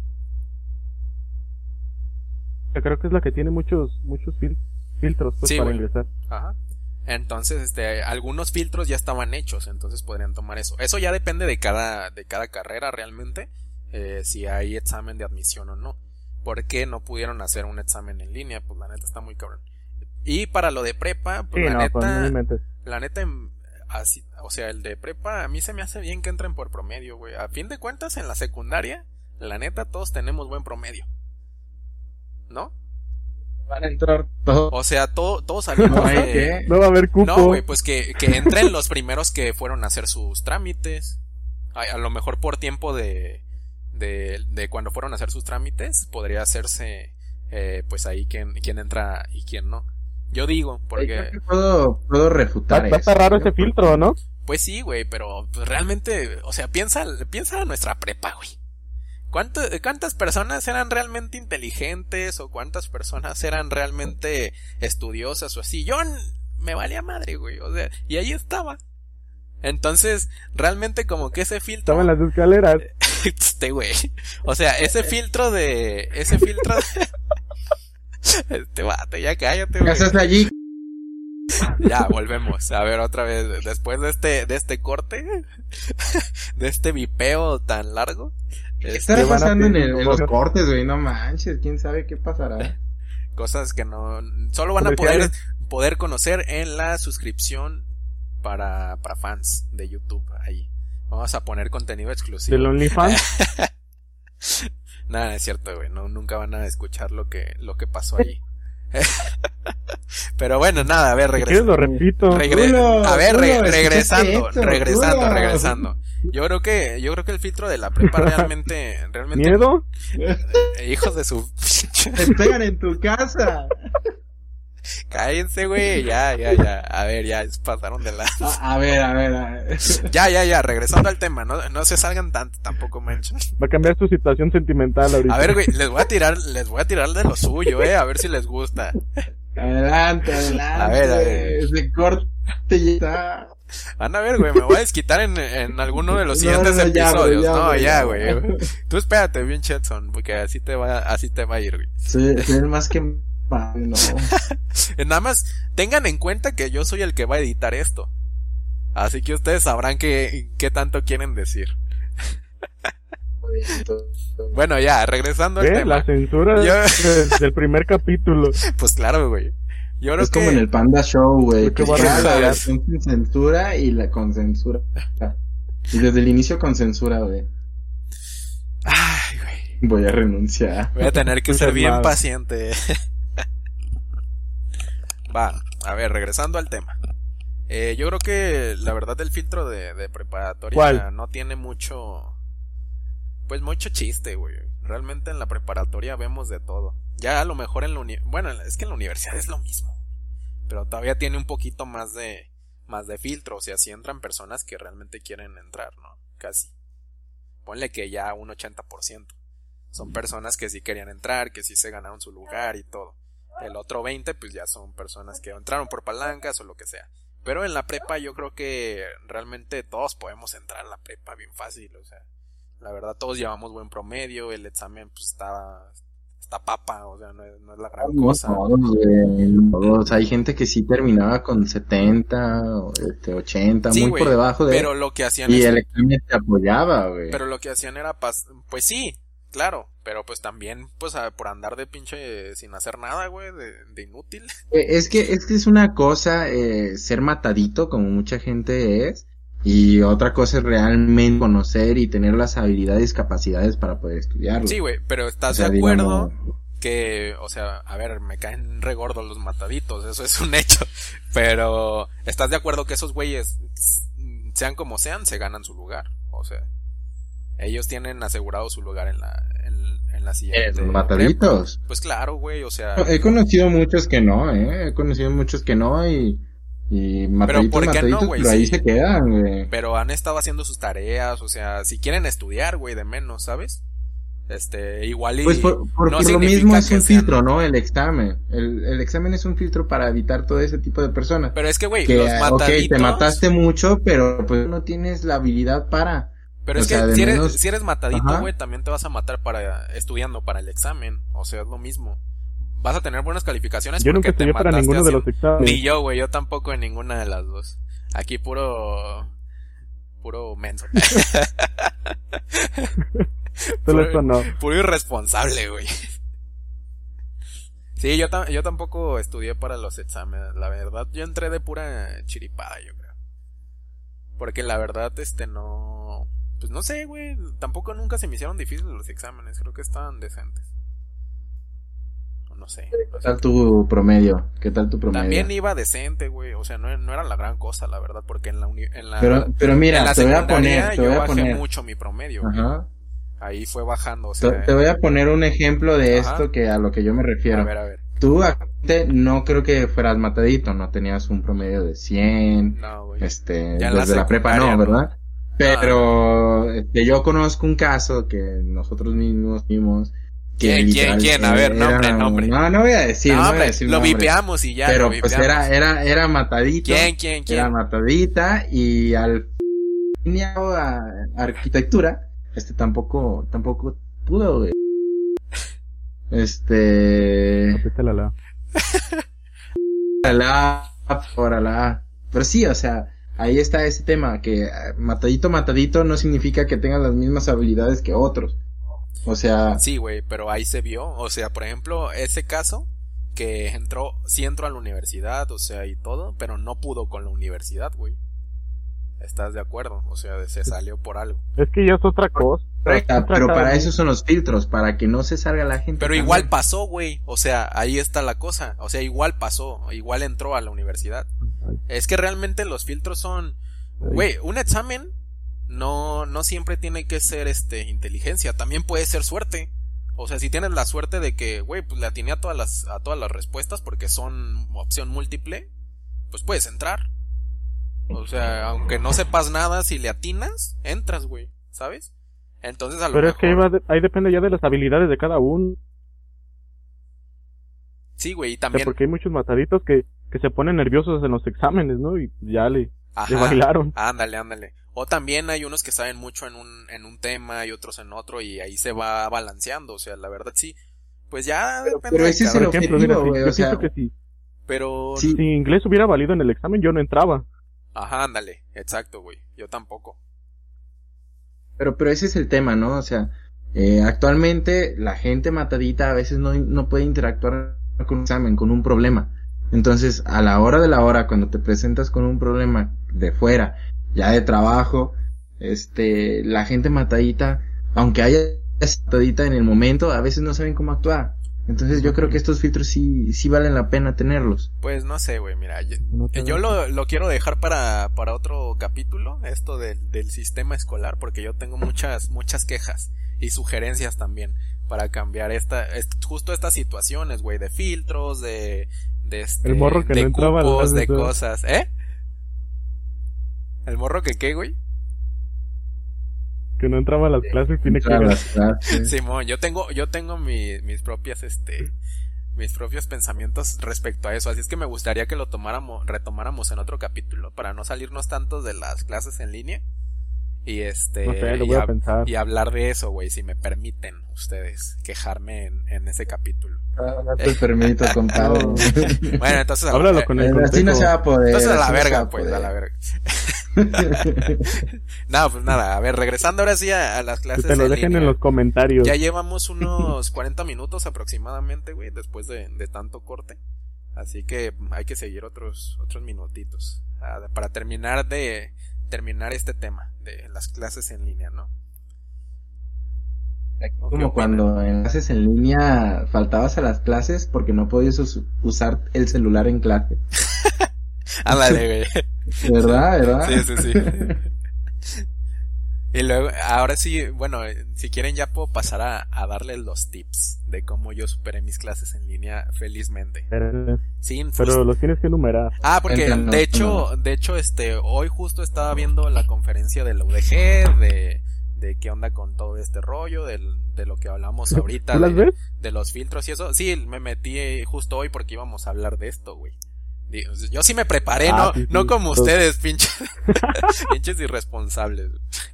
Creo que es la que tiene muchos, muchos fil- filtros pues, sí, para bueno. ingresar. Ajá. Entonces, este, algunos filtros ya estaban hechos, entonces podrían tomar eso. Eso ya depende de cada, de cada carrera realmente, eh, si hay examen de admisión o no. ¿Por qué no pudieron hacer un examen en línea? Pues la neta está muy cabrón. Y para lo de prepa, pues sí, la no, neta, pues, no me inventes. la neta, así, o sea, el de prepa a mí se me hace bien que entren por promedio, güey. A fin de cuentas, en la secundaria, la neta, todos tenemos buen promedio, ¿no? Van a entrar todos. O sea, todo, todos salimos ¿No, de... ¿qué? No va a haber cupo. No, güey, pues que, que entren los primeros que fueron a hacer sus trámites. A, a lo mejor por tiempo de, de, de cuando fueron a hacer sus trámites, podría hacerse, eh, pues ahí quién, quién entra y quién no. Yo digo, porque... Creo que puedo, puedo refutar Va, eso. va a estar raro ¿no? ese filtro, ¿no? Pues sí, güey, pero pues, realmente, o sea, piensa, piensa a nuestra prepa, güey. ¿Cuánto, ¿Cuántas personas eran realmente inteligentes o cuántas personas eran realmente estudiosas o así? Yo n- me valía madre, güey, o sea, y ahí estaba. Entonces, realmente como que ese filtro... Estaba en las escaleras. Este, güey. O sea, ese filtro de... Ese filtro de... Este vato, ya cállate, ¿Qué güey. haces allí? Ya, volvemos. A ver, otra vez. Después de este, de este corte, de este vipeo tan largo. ¿Qué Este, estará van a pasando en, pedir el- en los cortes, güey? No manches, quién sabe qué pasará. cosas que no, solo van a poder, Comerciales. poder conocer en la suscripción para, para fans de YouTube. Ahí. Vamos a poner contenido exclusivo. Del OnlyFans. Nada, es cierto, güey. No, nunca van a escuchar lo que, lo que pasó allí. Pero bueno, nada, a ver, Si quieres regresando. lo repito. Regre- Culo, a ver, culo, re- escuchaste regresando, esto, regresando, culo. regresando. Yo creo que, yo creo que el filtro de la prepa realmente, realmente. ¿Miedo? Eh, hijos de su. Te pegan en tu casa. Cállense, güey. Ya, ya, ya. A ver, ya pasaron de la. A, a ver, a ver, a ver. Ya, ya, ya. Regresando al tema. No, no se salgan tanto, tampoco manchen. Va a cambiar su situación sentimental ahorita. A ver, güey. Les voy a tirar, les voy a tirar de lo suyo, eh. A ver si les gusta. Adelante, adelante. A ver, a ver. Ese corte ya está. Van a ver, güey, me voy a desquitar en, en alguno de los No, siguientes no, ya, episodios. güey, ya, no, güey, ya, ya. güey. Tú espérate bien, Chetson, porque así te va, así te va a ir, güey. Soy, soy el más que mal, no. Nada más, tengan en cuenta que yo soy el que va a editar esto. Así que ustedes sabrán qué, qué tanto quieren decir. Bueno, ya, regresando al ¿Ve? tema. La censura Yo- desde el primer capítulo. Pues claro, güey. Yo creo Es que... como en el Panda Show, güey. Qué Que bueno, está la ya. versión sin censura y la con censura. Y desde el inicio con censura, güey. Ay, güey. Voy a renunciar. Voy a tener que Escuchas ser bien mal. paciente. Va, a ver, regresando al tema. Eh, yo creo que la verdad el filtro de, de preparatoria ¿Cuál? no tiene mucho... Pues mucho chiste, güey. Realmente en la preparatoria vemos de todo. Ya a lo mejor en la uni... Bueno, es que en la universidad es lo mismo. Pero todavía tiene un poquito más de... más de filtro, o sea, si entran personas que realmente quieren entrar, ¿no? Casi. Ponle que ya un ochenta por ciento. Son personas que sí querían entrar, que sí se ganaron su lugar y todo. El otro veinte, pues ya son personas que entraron por palancas o lo que sea. Pero en la prepa yo creo que realmente todos podemos entrar a la prepa bien fácil, o sea, la verdad todos llevamos buen promedio, el examen pues está, está papa, o sea, no es, no es la gran No, cosa. todos, güey, no todos. Hay gente que sí terminaba con setenta, o, este, ochenta, Sí, muy güey, por debajo de... pero lo que hacían Y es, el examen te apoyaba, güey. pero lo que hacían era, pas, pues sí, claro, pero pues también, pues a, por andar de pinche sin hacer nada, güey, de, de inútil. Eh, Es que, es que es una cosa eh, ser matadito, como mucha gente es, y otra cosa es realmente conocer y tener las habilidades y capacidades para poder estudiarlo. Sí, güey, pero estás O sea, de acuerdo digamos, que, o sea, a ver, me caen re gordos los mataditos, eso es un hecho, pero estás de acuerdo que esos güeyes, sean como sean, se ganan su lugar, o sea, ellos tienen asegurado su lugar en la, en, en la siguiente. ¿los mataditos? prepa. Pues claro, güey, o sea. He conocido muchos que no, eh, he conocido muchos que no y, y mataditos, ¿por qué mataditos, no, güey? pero ahí Sí. se quedan, güey. Pero han estado haciendo sus tareas, o sea, si quieren estudiar, güey, de menos, ¿sabes? Este, igual y... Pues por, por, no por lo significa mismo es que un sean- filtro, ¿no? El examen. El, el examen es un filtro para evitar todo ese tipo de personas. Pero es que, güey, Que, los ok, mataditos... te mataste mucho, pero pues no tienes la habilidad para... Pero o es sea, que de si eres, menos- si eres matadito, Ajá. güey, también te vas a matar para estudiando para el examen. O sea, es lo mismo. Vas a tener buenas calificaciones Yo porque nunca te estudié para mataste ninguno de los haciendo- exámenes. Ni yo, güey, yo tampoco en ninguna de las dos. Aquí puro... Puro menso. Solo eso no. Puro irresponsable, güey. Sí, yo, ta- yo tampoco estudié para los exámenes, la verdad. Yo entré de pura chiripada, yo creo. Porque la verdad, este, no... Pues no sé, güey. Tampoco nunca se me hicieron difíciles los exámenes. Creo que estaban decentes. O no sé. ¿Qué tal tu promedio? ¿Qué tal tu promedio? También iba decente, güey. O sea, no, no era la gran cosa, la verdad. Porque en la... Uni- en la Pero, pero en mira, la te voy a secundaria poner, te yo voy a bajé poner. mucho mi promedio, güey. Ajá. Ahí fue bajando, o Te, sea... te voy a poner un ejemplo de Ajá. esto que a lo que yo me refiero. A ver, a ver. Tú actualmente no creo que fueras matadito, no tenías un promedio de cien, No, güey. este, Ya en la desde la prepa no, secundaria, ¿verdad? Pero este, yo conozco un caso que nosotros mismos vimos. Que ¿Quién, quién, literal quién? A ver, era- nombre, nombre. No, no voy a decir, No, no, voy a hombre, decir lo nombre. vipeamos y ya, Pero lo pues vipeamos. era, era, era matadito. ¿Quién, quién, quién? Era matadita y al lineado a arquitectura, este tampoco, tampoco pudo, güey. Este, Aprieta la la. la, por la. Pero sí, o sea, ahí está ese tema, que eh, matadito, matadito no significa que tengas las mismas habilidades que otros. O sea, Sí, güey, pero ahí se vio, o sea, por ejemplo, ese caso que entró, sí entró a la universidad, o sea, y todo, pero no pudo con la universidad, güey. ¿Estás de acuerdo? O sea, se salió por algo. Es que ya es otra cosa. correcta, pero Otra para cosa. eso son los filtros, para que no se salga la gente. Pero también. igual pasó, güey, o sea, ahí está la cosa, o sea, igual pasó, igual entró a la universidad. Es que realmente los filtros son, güey, un examen no, no siempre tiene que ser este inteligencia, también puede ser suerte. O sea, si tienes la suerte de que, güey, pues le atiné a todas las, a todas las respuestas porque son opción múltiple, pues puedes entrar. O sea, aunque no sepas nada, si le atinas, entras, güey, ¿sabes? Entonces a lo Pero es mejor... que ahí, va de- ahí depende ya de las habilidades de cada uno. Sí, güey, y O sea, también... porque hay muchos mataditos que, que se ponen nerviosos en los exámenes, ¿no? Y ya le, le Ajá, bailaron. ándale, ándale. O también hay unos que saben mucho en un, en un tema y otros en otro y ahí se va balanceando, o sea, la verdad sí. Pues ya Pero, depende pero de ese es cada- el Por ejemplo, mira, objetivo, si, güey, yo o sea, pienso que si, Pero... Sí. si inglés hubiera valido en el examen, yo no entraba. Ajá, ándale, exacto, güey. Yo tampoco. Pero, pero ese es el tema, ¿no? O sea, eh, actualmente la gente matadita a veces no, no puede interactuar con un examen, con un problema. Entonces, a la hora de la hora, cuando te presentas con un problema de fuera, ya de trabajo, este, la gente matadita, aunque haya matadita en el momento, a veces no saben cómo actuar. Entonces, yo creo que estos filtros sí, sí valen la pena tenerlos. Pues no sé, güey, mira, yo, No te- yo lo, lo quiero dejar para, para otro capítulo, esto del, del sistema escolar, porque yo tengo muchas, muchas quejas y sugerencias también para cambiar esta, est- justo estas situaciones, güey, de filtros, de, de este, El morro que de no entraba a cupos, las de de todo. cosas, ¿eh? ¿El morro que qué, güey? Que no entraba a las clases, tiene que ir. Simón, yo tengo, yo tengo mi, mis propias, este, mis propios pensamientos respecto a eso, así es que me gustaría que lo tomáramos, retomáramos en otro capítulo, para no salirnos tantos de las clases en línea, y este, no sé, lo voy y, a pensar. y hablar de eso, güey, si me permiten ustedes quejarme en, en ese capítulo. No, no te permito, compadre. Bueno, entonces háblalo eh, con el eh, así no se va a poder. Entonces a la así verga, no pues, a, a la verga. No, pues nada, a ver, regresando ahora sí a, a las clases. Que te lo en dejen línea. en los comentarios. Ya llevamos unos cuarenta minutos aproximadamente, güey, después de, de tanto corte. Así que hay que seguir otros otros minutitos uh, para terminar de terminar este tema de las clases en línea, ¿no? Como cuando en clases en línea faltabas a las clases porque no podías us- usar el celular en clase. Ándale, güey. ¿Verdad? ¿Verdad? Sí, sí, sí. Y luego, ahora sí, bueno, si quieren ya puedo pasar a, a darles los tips de cómo yo superé mis clases en línea felizmente. Pero, Sin pero los tienes que enumerar. Ah, porque Entiendo, de hecho, no. de hecho, este, hoy justo estaba viendo la conferencia de la U D G, de, de qué onda con todo este rollo, del, de lo que hablamos ahorita, ¿Tú las de, ves? de los filtros y eso. Sí, me metí justo hoy porque íbamos a hablar de esto, güey. Yo sí me preparé, Ah, no, sí, sí. no como Entonces... ustedes, pinches, pinches irresponsables.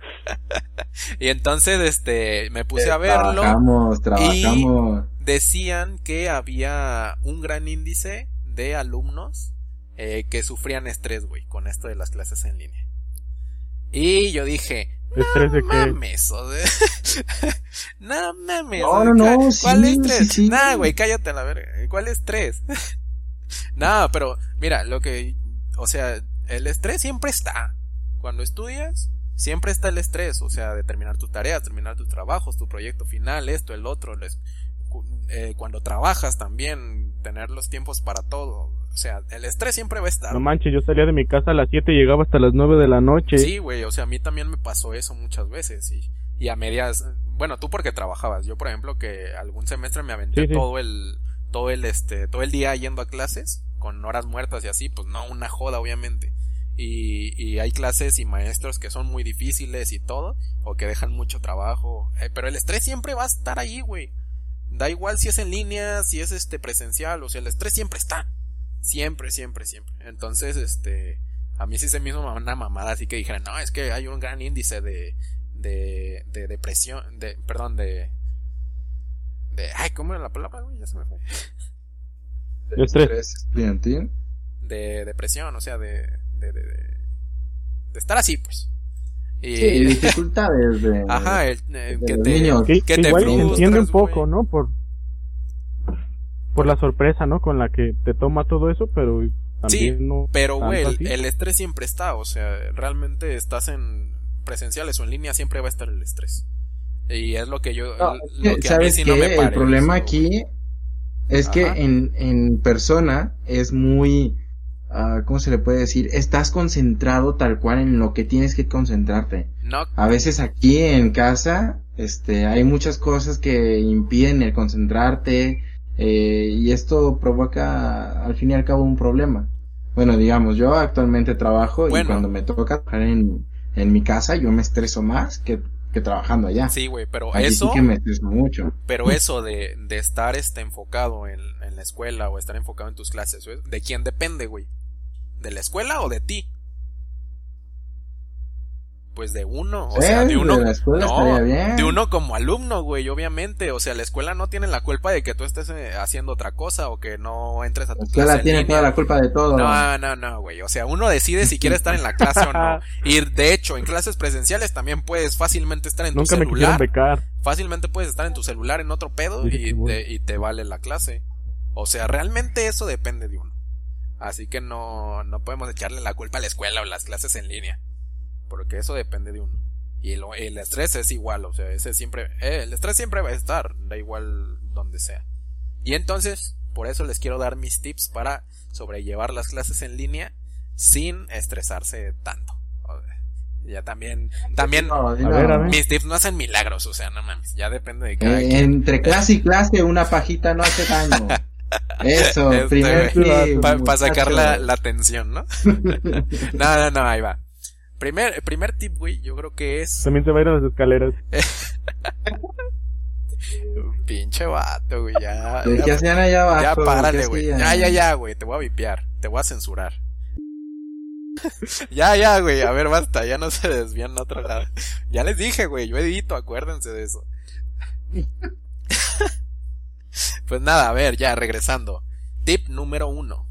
Y entonces, este, me puse a verlo. Trabajamos, trabajamos. Y decían que había un gran índice de alumnos eh, que sufrían estrés, güey, con esto de las clases en línea. Y yo dije, ¿Estrés de no qué? mames, o sea, no mames, No, o sea, no, no, ¿cuál, sí, ¿cuál estrés? sí, sí. Nah, güey, cállate a la verga, ¿cuál estrés? No, pero mira, lo que, o sea, el estrés siempre está. Cuando estudias, siempre está el estrés, o sea, de terminar tus tareas, terminar tus trabajos, tu proyecto final, esto, el otro, les, eh, cuando trabajas también, tener los tiempos para todo. O sea, el estrés siempre va a estar. No manches, yo salía de mi casa a las siete y llegaba hasta las nueve de la noche. Sí, güey, o sea, a mí también me pasó eso muchas veces y, y a medias, bueno, tú porque trabajabas, yo por ejemplo que algún semestre me aventé Sí, sí. todo el, todo el este, todo el día yendo a clases, con horas muertas y así, pues no, una joda obviamente. Y, y hay clases y maestros que son muy difíciles y todo, o que dejan mucho trabajo, eh, pero el estrés siempre va a estar ahí, güey. Da igual si es en línea, si es este presencial, o sea, el estrés siempre está. Siempre, siempre, siempre. Entonces, este, a mí sí se me hizo una mamada, así que dijeron, no, es que hay un gran índice de, de, de depresión, de, perdón, de, de, ay, ¿cómo era la palabra, güey? Ya se me fue. De estrés. Estrés estudiantil. De depresión, o sea, de, de, de, de, de estar así, pues. Y, Sí, dificultades de... ajá, el, eh, de que los te, niños. Que, que que te igual se frustras, entiende un poco, güey. ¿no? Por por la sorpresa, ¿no? Con la que te toma todo eso, pero también Sí, no pero tanto güey, el, así. el estrés siempre está, o sea, realmente estás en presenciales o en línea, siempre va a estar el estrés. Y es lo que yo, No, lo es que que, a mí ¿sabes sí qué? no me El parece, problema güey. aquí es que Ajá. en, en persona es muy, ah, ¿cómo se le puede decir? Estás concentrado tal cual en lo que tienes que concentrarte. No, A veces aquí en casa, este, hay muchas cosas que impiden el concentrarte, eh, y esto provoca al fin y al cabo un problema. Bueno, digamos, yo actualmente trabajo Bueno. y cuando me toca trabajar en, en mi casa, yo me estreso más que, que trabajando allá. sí, güey, pero Allí eso, sí que me estreso mucho. pero eso de, de estar este enfocado en, en la escuela o estar enfocado en tus clases, güey, ¿de quién depende, güey? ¿De la escuela o de ti? Pues de uno, o Sí, sea, de de uno, la escuela no, estaría bien. de uno como alumno, güey, obviamente, o sea, la escuela no tiene la culpa de que tú estés eh, haciendo otra cosa o que no entres a tu La clase escuela en tiene línea. toda la culpa de todo. No, no, no, güey, o sea, uno decide si quiere estar en la clase o no, y de hecho, en clases presenciales también puedes fácilmente estar en tu Nunca me quisieron celular, becar. fácilmente puedes estar en tu celular en otro pedo Sí, y sí, bueno. te, y te vale la clase, o sea, realmente eso depende de uno, así que no, no podemos echarle la culpa a la escuela o las clases en línea, porque eso depende de uno. Y lo, el estrés es igual, o sea, ese siempre, eh, el estrés siempre va a estar, da igual donde sea. Y entonces, por eso les quiero dar mis tips para sobrellevar las clases en línea sin estresarse tanto. O sea, ya también, también, No, A ver, a ver. mis tips no hacen milagros, o sea, no mames, ya depende de cada Eh, quien. entre clase y clase una pajita no hace daño. Eso, Este, primer güey, tip, Para sacar la, muchachos. la tensión, ¿no? No, no, no, ahí va. Primer, primer tip, güey, yo creo que es... También se va a ir a las escaleras. Pinche vato, güey, ya... ¿Qué ya, hacían allá abajo? ya párale, ¿Qué güey. hacían? Ya, ya, ya, güey, te voy a vipear, te voy a censurar. Ya, ya, güey, a ver, basta, ya no se desvían a otro lado. Ya les dije, güey, yo edito, acuérdense de eso. Pues nada, a ver, ya, regresando. Tip número uno.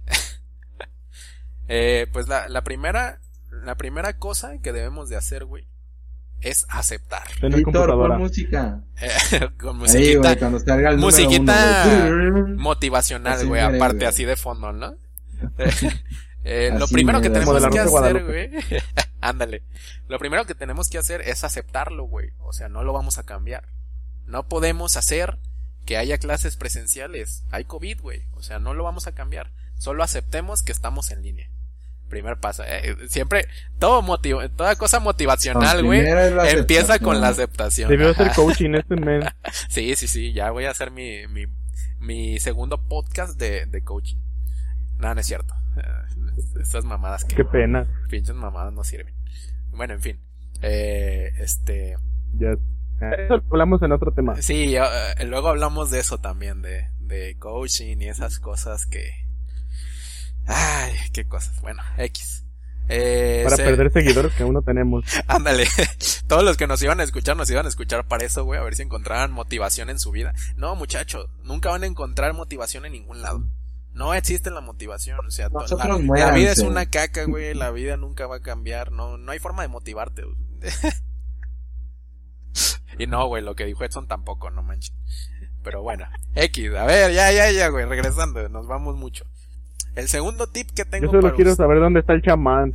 eh, pues la, la primera, la primera cosa que debemos de hacer, güey, es aceptar. Tener Víctor, computadora. pon música. Eh, con Ahí, musiquita, güey, cuando salga el musiquita número uno, güey. motivacional, Así güey, mero, aparte güey. así de fondo, ¿no? Eh, lo Así primero que mero. tenemos Como de la que Rosa de hacer, güey, ándale, lo primero que tenemos que hacer es aceptarlo, güey, o sea, no lo vamos a cambiar. No podemos hacer que haya clases presenciales, hay COVID, güey, o sea, no lo vamos a cambiar. Solo aceptemos que estamos en línea. Primer paso, eh, siempre, todo motivo, toda cosa motivacional, No, güey, primero es la empieza aceptación. con la aceptación. Debió Ajá. hacer coaching este mes. Sí, sí, sí, ya voy a hacer mi, mi, mi segundo podcast de, de coaching. No, no es cierto. Uh, estas mamadas que... Qué pena. Pinches mamadas no sirven. Bueno, en fin. Eh, este... Ya. Eso lo hablamos en otro tema. Sí, uh, luego hablamos de eso también, de, de coaching y esas cosas que... Ay, qué cosas. Bueno, X. Eh, Para se... perder seguidores que aún no tenemos. Ándale, todos los que nos iban a escuchar, nos iban a escuchar para eso, güey, a ver si encontraran motivación en su vida. No, muchachos, nunca van a encontrar motivación en ningún lado. No existe la motivación, o sea, Nosotros la, la muéranse. vida es una caca, güey, la vida nunca va a cambiar, no, no hay forma de motivarte, güey. Y no, güey, lo que dijo Edson tampoco, no manches. Pero bueno, X, a ver, ya, ya, ya, güey, regresando, nos vamos mucho. El segundo tip que tengo Yo solo para quiero usted- saber dónde está el chamán.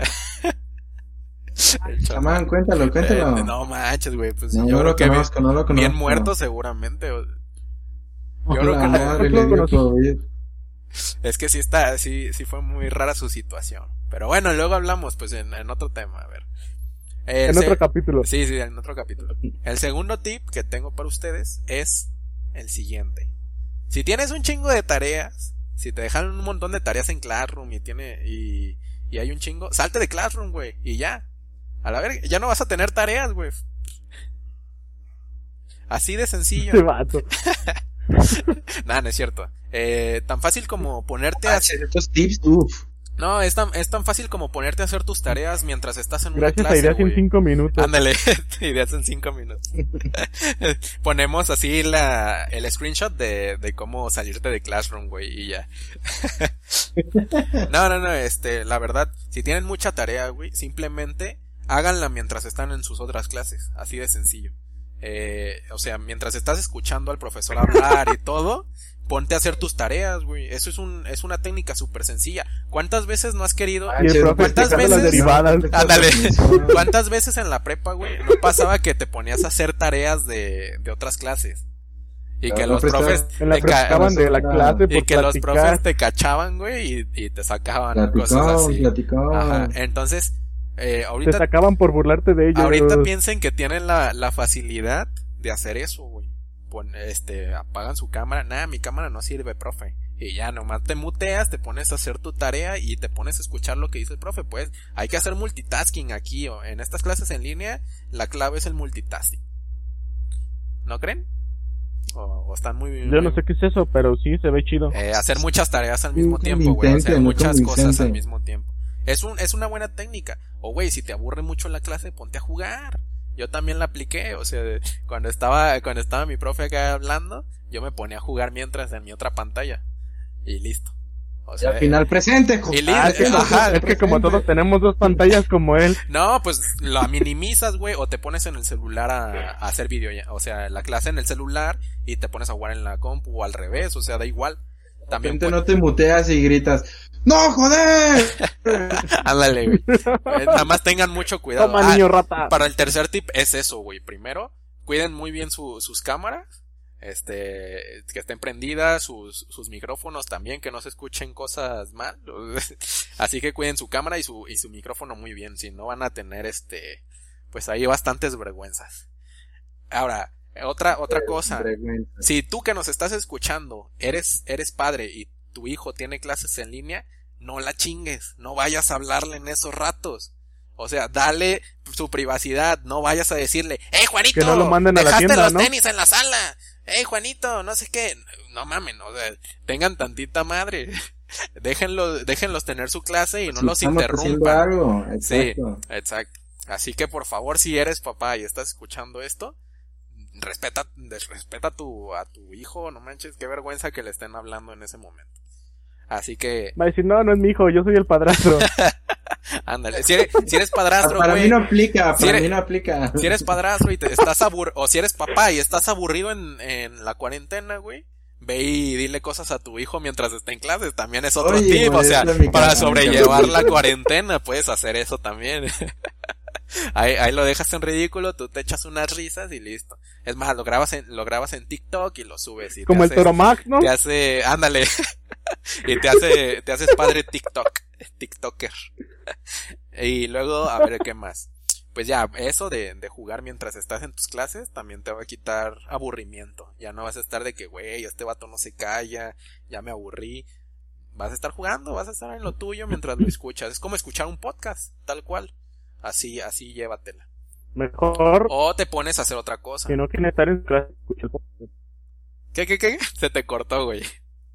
El Chamán, cuéntalo, cuéntalo. Eh, no manches, güey, pues No, yo no creo lo que conozco, no lo conozco. bien muerto seguramente. o- Yo creo que no- madre, no le lo dio conocí. COVID. Es que sí está, sí, sí fue muy rara su situación. Pero bueno, luego hablamos, pues, en, en otro tema, a ver. El En se- otro capítulo. Sí, sí, en otro capítulo. El segundo tip que tengo para ustedes es el siguiente. Si tienes un chingo de tareas, si te dejan un montón de tareas en Classroom y tiene, y, y hay un chingo, salte de Classroom, güey, y ya. A la verga, ya no vas a tener tareas, güey. Así de sencillo. Este vato. Nada, no es cierto. Eh, tan fácil como ponerte a... Ah, estos tips, uff. No, es tan, es tan fácil como ponerte a hacer tus tareas mientras estás en una Gracias clase, a ideas en güey. cinco minutos. Ándale, ideas en cinco minutos. Ponemos así la, el screenshot de, de cómo salirte de Classroom, güey, y ya. No, no, no, este, la verdad, si tienen mucha tarea, güey, simplemente háganla mientras están en sus otras clases, así de sencillo. Eh, o sea, mientras estás escuchando al profesor hablar y todo, ponte a hacer tus tareas, güey. Eso es un, es una técnica súper sencilla. ¿Cuántas veces no has querido? Y el profe ¿Cuántas explicando las veces? derivadas. Ándale. ¿Cuántas veces en la prepa, güey, no pasaba que te ponías a hacer tareas de, de otras clases? Y La que los profe profes estaba- En la te ca- sacaban de la clase y por que los platicar. profes te cachaban, güey, y, y te sacaban cosas Platicó, así. platicó. Ajá. Entonces, eh, Te ahorita, sacaban por burlarte de ellos. ahorita piensen que tienen la, la facilidad de hacer eso, güey. Pon, este, apagan su cámara. Nah, mi cámara no sirve, profe. Y ya nomás te muteas, te pones a hacer tu tarea y te pones a escuchar lo que dice el profe. Pues hay que hacer multitasking aquí, o en estas clases en línea, la clave es el multitasking. ¿No creen? O, o están muy... Yo no sé qué es eso, pero sí se ve chido. Eh, hacer muchas tareas al mismo Muy tiempo, güey. convincente, Hacer muy muchas cosas convincente. al mismo tiempo. Es un, es una buena técnica. O güey, si te aburre mucho la clase, ponte a jugar. Yo también la apliqué, o sea, cuando estaba, cuando estaba mi profe acá hablando, yo me ponía a jugar mientras en mi otra pantalla. Y listo. O Y sea, al final presente, jo- y li- Ah, sí, ajá, Es que como presente. todos tenemos dos pantallas como él. no, pues la minimizas, güey, o te pones en el celular a, a hacer video, o sea, la clase en el celular y te pones a jugar en la compu o al revés, o sea, da igual. De También repente pu- no te muteas y gritas, ¡no, joder! ándale, güey. Eh, nada más tengan mucho cuidado. Toma, Ah, niño rata. para el tercer tip es eso, güey. Primero, cuiden muy bien su, sus cámaras, este, que estén prendidas, sus, sus micrófonos también, que no se escuchen cosas mal. Así que cuiden su cámara y su, y su micrófono muy bien, si no van a tener este, pues ahí bastantes vergüenzas. Ahora, otra, otra cosa. Vergüenza. Si tú que nos estás escuchando eres, eres padre y tu hijo tiene clases en línea, no la chingues, no vayas a hablarle en esos ratos. O sea, dale su privacidad, no vayas a decirle, ¡Ey, Juanito! Que no lo manden a la dejaste tienda, los ¿no? tenis en la sala. ¡Ey, Juanito! No sé qué. No mamen, o sea, tengan tantita madre. Déjenlos, déjenlos tener su clase y no Si los estamos haciendo interrumpan. algo, Sí, exacto. exacto. Así que por favor, si eres papá y estás escuchando esto, respeta, respeta a tu, a tu hijo, no manches, qué vergüenza que le estén hablando en ese momento. Así que, Va a decir, no, no es mi hijo, yo soy el padrastro. ándale, si eres, si eres padrastro, Para güey, mí no aplica, Si para eres- mí no aplica. si eres padrastro y te estás abur, o si eres papá y estás aburrido en, en la cuarentena, güey, ve y dile cosas a tu hijo mientras está en clases, también es otro Oye, tip, o sea, molesta mi para cara, sobrellevar mi la cuarentena puedes hacer eso también. Ahí, ahí lo dejas en ridículo, tú te echas unas risas y listo. Es más, lo grabas en, lo grabas en TikTok y lo subes y Como te el haces, Toro Max, ¿no? te hace, ándale, y te hace, te haces padre TikTok, TikToker. Y luego, a ver qué más. Pues ya, eso de, de jugar mientras estás en tus clases también te va a quitar aburrimiento. Ya no vas a estar de que, güey, este vato no se calla, ya me aburrí. Vas a estar jugando, vas a estar en lo tuyo mientras lo escuchas. Es como escuchar un podcast, tal cual. Así, así llévatela. Mejor, O te pones a hacer otra cosa. si no quieren estar en clase, escucha el podcast. ¿Qué, qué, qué? Se te cortó, güey.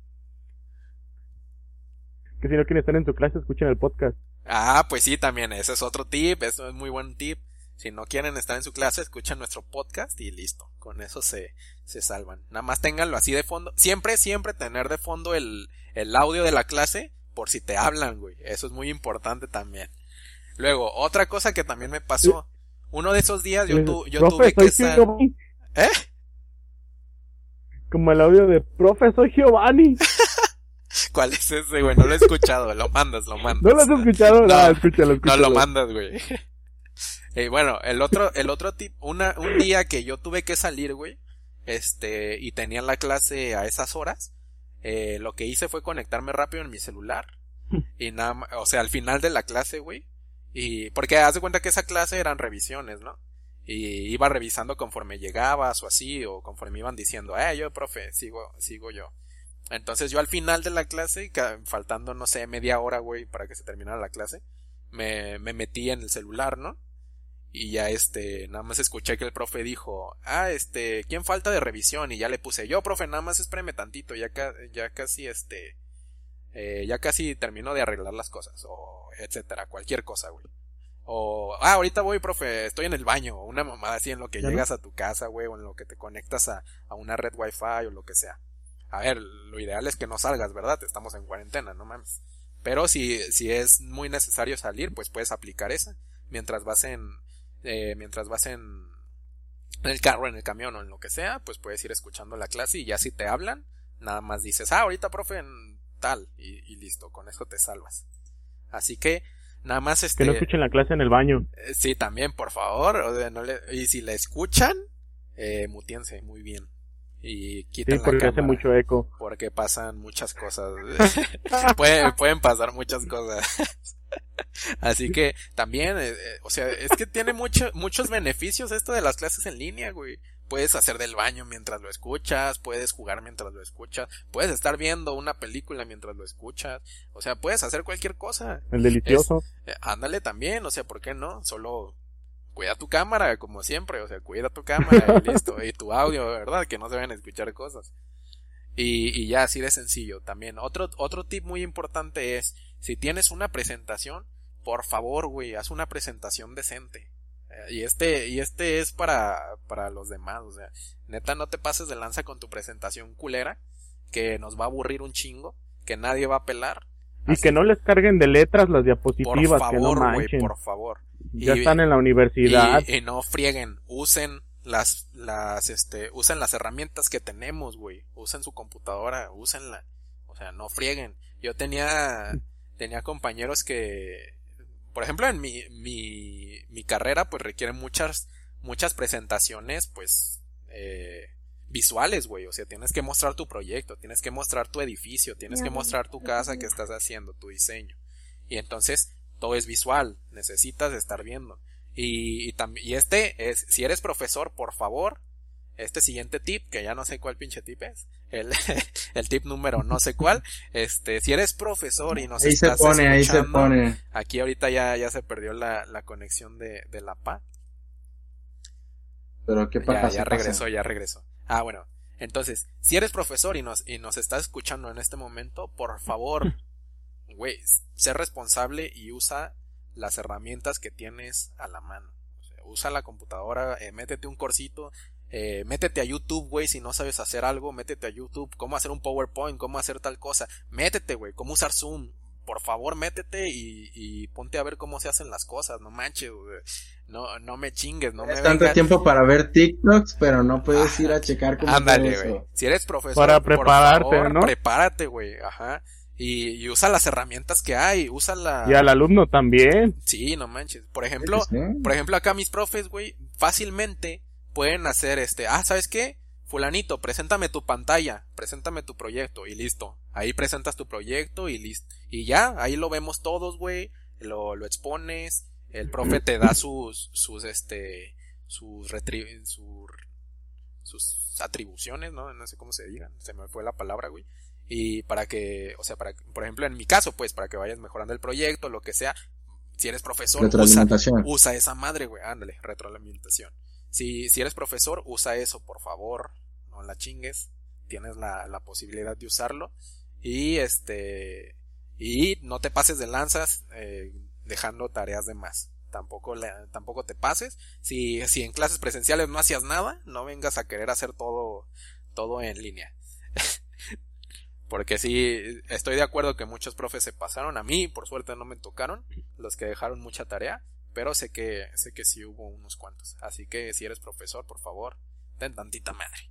Que si no quieren estar en su clase, escuchen el podcast. Ah, pues sí, también, ese es otro tip, eso es muy buen tip. Si no quieren estar en su clase, escuchan nuestro podcast y listo. Con eso se, se salvan. Nada más ténganlo así de fondo. Siempre, siempre tener de fondo el, el audio de la clase por si te hablan, güey. Eso es muy importante también. Luego, otra cosa que también me pasó. Uno de esos días yo, tu, yo Profe, tuve que soy estar... Giovanni. ¿Eh? Como el audio de profe, soy Giovanni. ¿Cuál es ese, güey? No lo he escuchado. Lo mandas, lo mandas. ¿No lo has escuchado? No, Ah, escúchalo, No escúchalo. lo mandas, güey. Eh, bueno, el otro, el otro tip, una, un día que yo tuve que salir, güey, este, y tenía la clase a esas horas, eh, lo que hice fue conectarme rápido en mi celular, y nada más, o sea, al final de la clase, güey, y, porque haz de cuenta que esa clase eran revisiones, ¿no? Y iba revisando conforme llegabas o así, o conforme iban diciendo, eh, yo, profe, sigo, sigo yo. Entonces yo al final de la clase, faltando, no sé, media hora, güey, para que se terminara la clase, me, me metí en el celular, ¿no? Y ya este, nada más escuché que el profe dijo, ah, este, ¿quién falta de revisión? Y ya le puse, yo, profe, nada más espéreme tantito, ya, ca ya casi, este, eh, ya casi termino de arreglar las cosas, o etcétera, cualquier cosa, güey. O, ah, ahorita voy, profe, estoy en el baño, o una mamada así en lo que ¿Ya llegas no? a tu casa, güey, o en lo que te conectas a, a una red wifi o lo que sea. A ver, lo ideal es que no salgas, ¿verdad? Estamos en cuarentena, no mames. Pero si, si es muy necesario salir, pues puedes aplicar esa, mientras vas en, Eh, mientras vas en, en el carro, en el camión o en lo que sea, pues puedes ir escuchando la clase y ya si te hablan, nada más dices, ah, ahorita profe en tal, y, y listo, con eso te salvas. Así que, nada más este... Que no escuchen la clase en el baño. Eh, sí, también, por favor, o sea, no le, y si la escuchan, eh, mutiense muy bien. Y quiten Sí, la porque cámara, hace mucho eco. porque pasan muchas cosas. pueden, pueden pasar muchas cosas. Así que también, eh, eh, o sea, es que tiene mucho, muchos beneficios esto de las clases en línea, güey. Puedes hacer del baño mientras lo escuchas, puedes jugar mientras lo escuchas, puedes estar viendo una película mientras lo escuchas, o sea, puedes hacer cualquier cosa. El delicioso. Es, eh, ándale también, o sea, ¿por qué no? Solo cuida tu cámara, como siempre, o sea, cuida tu cámara y listo, y tu audio, ¿verdad? Que no se vayan a escuchar cosas. Y, y ya, así de sencillo. También, otro, otro tip muy importante es, si tienes una presentación, por favor, güey, haz una presentación decente. Eh, y este, y este es para, para los demás, o sea, neta no te pases de lanza con tu presentación culera, que nos va a aburrir un chingo, que nadie va a pelar. Y Así, que no les carguen de letras las por diapositivas, favor, que no güey, manchen. por favor. Ya Y- están en la universidad. Y, y no frieguen, usen las, las, este, usen las herramientas que tenemos, güey, usen su computadora, úsenla, o sea, no frieguen. Yo tenía, tenía compañeros que, por ejemplo, en mi, mi, mi carrera, pues requiere muchas, muchas presentaciones, pues, eh, visuales, güey, o sea, tienes que mostrar tu proyecto, tienes que mostrar tu edificio, tienes que mostrar tu casa que estás haciendo, tu diseño, y entonces, todo es visual, necesitas estar viendo. Y, y, tam- y este es, si eres profesor, por favor, este siguiente tip, que ya no sé cuál pinche tip es, el, el tip número no sé cuál, este, si eres profesor y nos ahí estás se pone, ahí se escuchando, pone. aquí ahorita ya, ya se perdió la, la conexión de, de la P A. Pero qué pasa. Ya, ya regresó, ya regresó. Ah, bueno. Entonces, si eres profesor y nos, y nos estás escuchando en este momento, por favor, güey, sé responsable y usa las herramientas que tienes a la mano. O sea, usa la computadora, eh, métete un cursito, eh, métete a YouTube, güey, si no sabes hacer algo, métete a YouTube, cómo hacer un PowerPoint, cómo hacer tal cosa, métete, güey, cómo usar Zoom. Por favor, métete y, y ponte a ver cómo se hacen las cosas, no manches, güey. No, no me chingues, no Tienes me tanto vengas. tiempo para ver TikToks, pero no puedes ir a checar cómo Ándale, hacer güey. eso. Si eres profesor, Para por prepararte, favor, ¿no? prepárate, güey. Ajá. Y, y usa las herramientas que hay, usa la... Y al alumno también. Sí, no manches. Por ejemplo, Sí, sí. por ejemplo acá mis profes, güey, fácilmente pueden hacer este, ah, ¿sabes qué? Fulanito, preséntame tu pantalla, preséntame tu proyecto y listo. Ahí presentas tu proyecto y listo. Y ya, ahí lo vemos todos, güey. Lo, lo expones. El profe te da sus, sus, este, sus retri, su, sus atribuciones, ¿no? No sé cómo se digan. Se me fue la palabra, güey. Y para que, o sea, para, por ejemplo, en mi caso, pues, para que vayas mejorando el proyecto, lo que sea. Si eres profesor, usa, Retroalimentación. usa esa madre, güey. Ándale, retroalimentación. Si, si eres profesor, usa eso, por favor. No la chingues. Tienes la, la posibilidad de usarlo. Y este, y no te pases de lanzas, eh, dejando tareas de más. Tampoco le, tampoco te pases. Si, si en clases presenciales no hacías nada, no vengas a querer hacer todo, todo en línea. Porque sí, estoy de acuerdo que muchos profes se pasaron. A mí, por suerte, no me tocaron los que dejaron mucha tarea. Pero sé que, sé que sí hubo unos cuantos. Así que si eres profesor, por favor, ten tantita madre.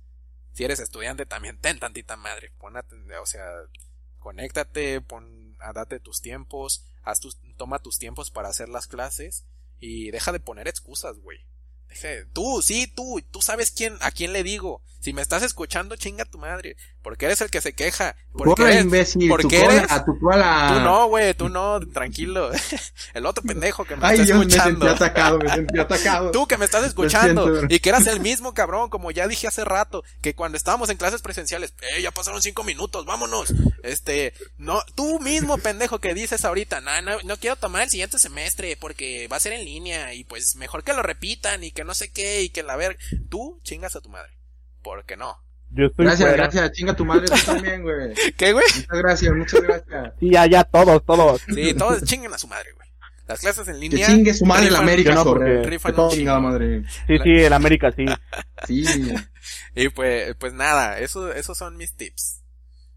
Si eres estudiante también, ten tantita madre. Pon atend- o sea, conéctate, pon, a date tus tiempos, haz tus, toma tus tiempos para hacer las clases y deja de poner excusas, güey. Deja de- tú, sí, tú, tú sabes quién, a quién le digo. Si me estás escuchando, chinga tu madre, porque eres el que se queja. Porque Cola, eres, imbécil, porque tu cola, eres, tu cola. tú no, güey, tú no, tranquilo. El otro pendejo que me Ay, está Dios, me escuchando. sentí atacado, me sentí atacado. Tú que me estás escuchando Lo siento. y que eras el mismo cabrón, como ya dije hace rato, que cuando estábamos en clases presenciales, eh, ya pasaron cinco minutos, vámonos. Este, no, tú mismo pendejo que dices ahorita, no, no, no quiero tomar el siguiente semestre porque va a ser en línea y pues mejor que lo repitan y que no sé qué y que la ver, tú chingas a tu madre, porque no. Yo estoy Gracias, fuera. gracias, chinga tu madre tú también, güey. ¿Qué, güey? Muchas gracias, muchas gracias. Sí, ya, ya, todos, todos. Sí, todos chinguen a su madre, güey. Las clases en Que línea. chingue su madre la rifan- América yo no, sobre. porque- rifan Que un chingada chingo. madre. Sí, sí, el América, sí. Sí. Y pues, pues nada, eso, esos son mis tips.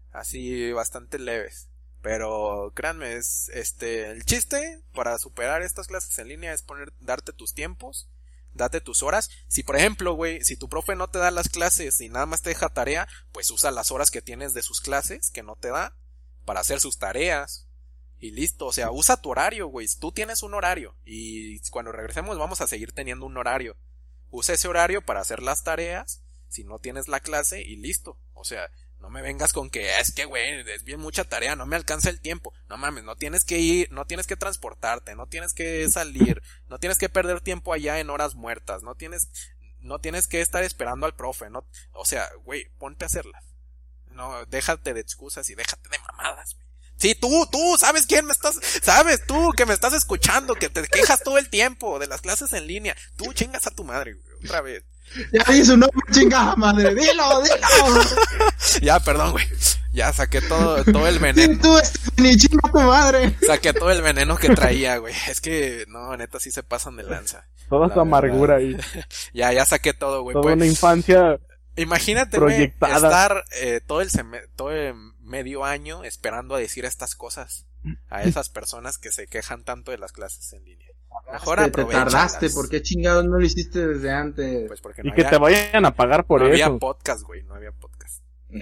Así bastante leves. Pero créanme, es este el chiste para superar estas clases en línea es poner, darte tus tiempos, date tus horas. Si por ejemplo, güey, si tu profe no te da las clases y nada más te deja tarea, pues usa las horas que tienes de sus clases, que no te da, para hacer sus tareas. Y listo, o sea, usa tu horario, güey. Tú tienes un horario y cuando regresemos vamos a seguir teniendo un horario. Usa ese horario para hacer las tareas, si no tienes la clase y listo. O sea, no me vengas con que es que, güey, es bien mucha tarea, no me alcanza el tiempo. No mames, no tienes que ir, no tienes que transportarte, no tienes que salir, no tienes que perder tiempo allá en horas muertas, no tienes, no tienes que estar esperando al profe, no, o sea, güey, ponte a hacerlas. No, déjate de excusas y déjate de mamadas, güey. Sí, tú, tú, ¿sabes quién me estás? ¿Sabes tú que me estás escuchando? Que te quejas todo el tiempo de las clases en línea. Tú chingas a tu madre, güey, otra vez. Ya di su nombre, chingada madre. Dilo, dilo. Ya, perdón, güey. Ya saqué todo, todo el veneno. Sí, tú, Stephanie, chinga tu madre. Saqué todo el veneno que traía, güey. Es que, no, neta, sí se pasan de lanza. Toda La su amargura ahí. Ya, ya saqué todo, güey. Toda Pues, una infancia. imagínate, güey, proyectada. estar eh, todo el seme- todo el medio año esperando a decir estas cosas a esas personas que se quejan tanto de las clases en línea. Mejor Te, te aprovéchalas. tardaste, ¿por qué chingados no lo hiciste desde antes? Pues porque Y no que había, te vayan a pagar por no eso. había podcast, güey, no había podcast.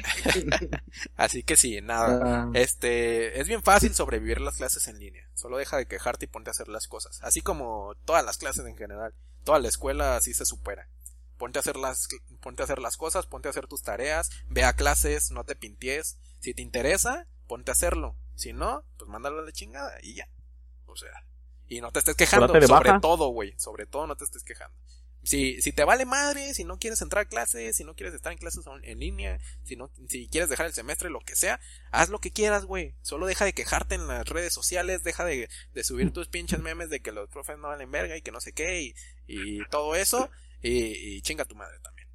Así que sí, nada. Ah, Este, es bien fácil sobrevivir las clases en línea. Solo deja de quejarte y ponte a hacer las cosas. Así como todas las clases en general. Toda la escuela así se supera. Ponte a hacer las, ponte a hacer las cosas, ponte a hacer tus tareas, ve a clases, no te pinties. Si te interesa, ponte a hacerlo. Si no, pues mándalo a la chingada y ya. O sea, y no te estés quejando, Date de sobre baja. todo, güey. Sobre todo no te estés quejando. Si, si te vale madre, si no quieres entrar a clases, si no quieres estar en clases en línea, si no, si quieres dejar el semestre, lo que sea, haz lo que quieras, güey. Solo deja de quejarte en las redes sociales, deja de, de subir tus pinches memes de que los profes no valen verga y que no sé qué, y, y todo eso, y, y chinga tu madre también.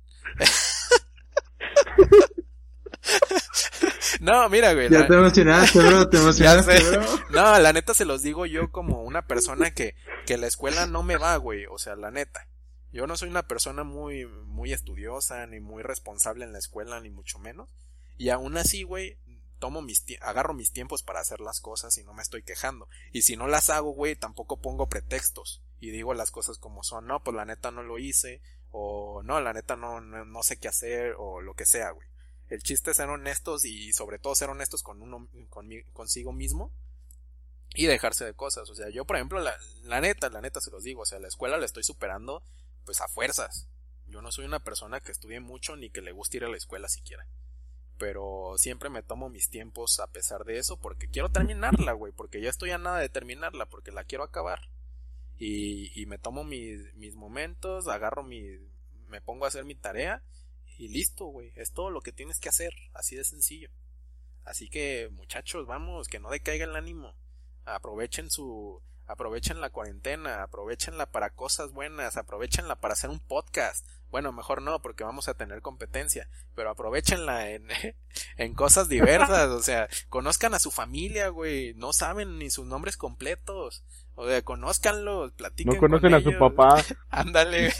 No, mira, güey. Ya la... te emocionaste, bro, te emocionaste, bro. No, la neta se los digo yo como una persona que, que la escuela no me va, güey, o sea, la neta. Yo no soy una persona muy, muy estudiosa, ni muy responsable en la escuela, ni mucho menos. Y aún así, güey, tomo mis tie- agarro mis tiempos para hacer las cosas y no me estoy quejando. Y si no las hago, güey, tampoco pongo pretextos. Y digo las cosas como son. No, pues la neta no lo hice. O no, la neta no, no, no sé qué hacer. O lo que sea, güey. El chiste es ser honestos y sobre todo ser honestos con uno, con, consigo mismo. Y dejarse de cosas. O sea, yo por ejemplo, la, la neta, la neta se los digo. O sea, la escuela la estoy superando pues a fuerzas. Yo no soy una persona que estudie mucho ni que le guste ir a la escuela siquiera. Pero siempre me tomo mis tiempos a pesar de eso porque quiero terminarla, güey. Porque ya estoy a nada de terminarla porque la quiero acabar. Y, y me tomo mis, mis momentos, agarro mi... me pongo a hacer mi tarea y listo, güey. Es todo lo que tienes que hacer. Así de sencillo. Así que, muchachos, vamos, que no decaiga el ánimo. Aprovechen su... Aprovechen la cuarentena, aprovechenla para cosas buenas, aprovechenla para hacer un podcast. Bueno, mejor no, porque vamos a tener competencia, pero aprovechenla en, en cosas diversas, o sea, conozcan a su familia, güey, no saben ni sus nombres completos, o sea, conózcanlos, platiquen No conocen con a ellos. su papá. Ándale.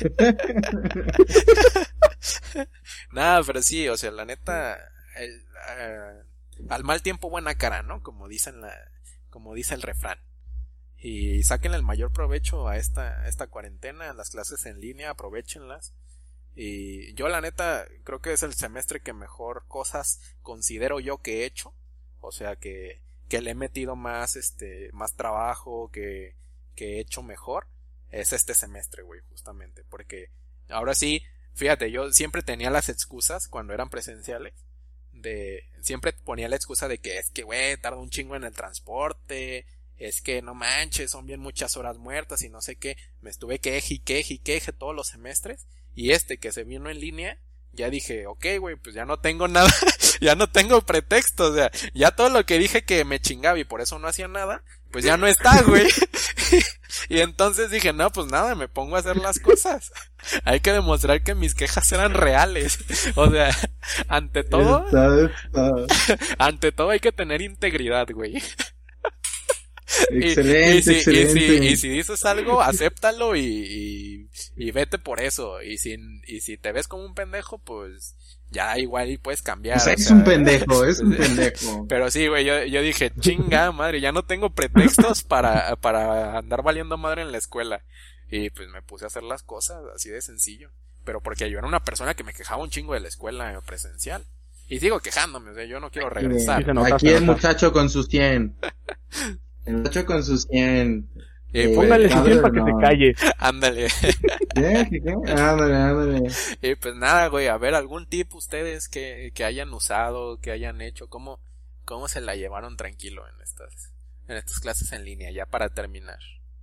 Nada, pero sí, o sea, la neta, el, uh, al mal tiempo buena cara, ¿no? Como dicen la, como dice el refrán. Y saquen el mayor provecho a esta, a esta cuarentena, a las clases en línea, aprovechenlas. Y yo la neta creo que es el semestre que mejor cosas considero yo que he hecho. O sea que, que le he metido más, este, más trabajo, que, que he hecho mejor. Es este semestre, güey, justamente. Porque ahora sí, fíjate, yo siempre tenía las excusas cuando eran presenciales. De, siempre ponía la excusa de que es que, güey, tarda un chingo en el transporte. Es que no manches, son bien muchas horas muertas y no sé qué. Me estuve queje y queje y queje todos los semestres. Y este que se vino en línea, ya dije, ok, güey, pues ya no tengo nada. Ya no tengo pretexto. O sea, ya todo lo que dije que me chingaba y por eso no hacía nada, pues ya no está, güey. Y entonces dije, no, pues nada, me pongo a hacer las cosas. Hay que demostrar que mis quejas eran reales. O sea, ante todo, Está, está. ante todo hay que tener integridad, güey. Excelente, y, y, si, excelente. Y si, y si dices algo, acéptalo y, y, y vete por eso. Y si, y si te ves como un pendejo, pues ya igual puedes cambiar. O sea, o es sea, un pendejo, es un pendejo. Pero sí, güey, yo, yo dije, chinga madre, ya no tengo pretextos para, para andar valiendo madre en la escuela. Y pues me puse a hacer las cosas así de sencillo. Pero porque yo era una persona que me quejaba un chingo de la escuela presencial. Y sigo quejándome, o sea, yo no quiero regresar. Sí, se nota, Aquí se el nota. muchacho con sus cien. El muchacho con sus cien. Y Eh, pues, Póngale su padre, cien para que no. se calle. ándale. ¿Qué? ¿Qué? ¿Qué? Ándale, ándale. Y pues nada, güey, a ver, algún tip ustedes que, que hayan usado, que hayan hecho, cómo, cómo se la llevaron tranquilo en estas, en estas clases en línea, ya para terminar.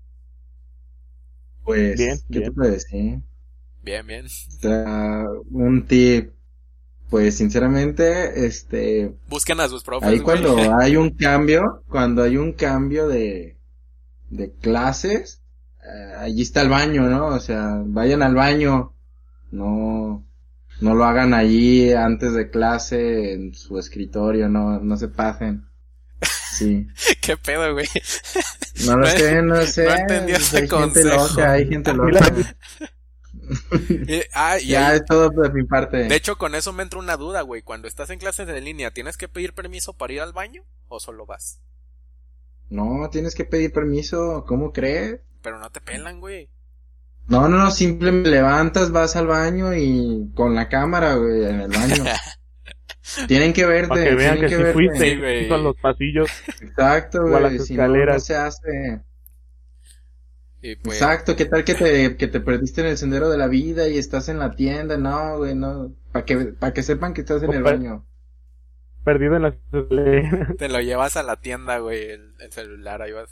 Pues, Bien, ¿qué bien. te puedo decir? Bien, bien. O sea, un tip, pues sinceramente, este, Busquen a sus profes, ahí güey. cuando hay un cambio, cuando hay un cambio de, de clases, eh, allí está el baño, ¿no? O sea, vayan al baño, no, no lo hagan allí antes de clase en su escritorio, no, no se pasen. Sí. ¿Qué pedo, güey? No lo No- sé, no sé. no entendí Pues ese hay gente consejo. loca, hay gente A mí loca. Y- ah, y Ya ahí- es todo de mi parte. de hecho, con eso me entra una duda, güey. Cuando estás en clases en línea, ¿tienes que pedir permiso para ir al baño? ¿O solo vas? No, tienes que pedir permiso, ¿cómo crees? Pero no te pelan, güey. No, no, no, simplemente levantas, vas al baño y con la cámara, güey, en el baño. Tienen que verte, Para que vean tienen que que sí verte. fuiste Sí, güey. y son los pasillos. Exacto, o a las güey, si no, escaleras. no se hace. Y pues, Exacto, ¿qué tal que te, que te perdiste en el sendero de la vida y estás en la tienda? No, güey, no, para que, para que sepan que estás en el Opa. baño. Perdido en las escaleras. te lo llevas a la tienda, güey, el, el celular, ahí vas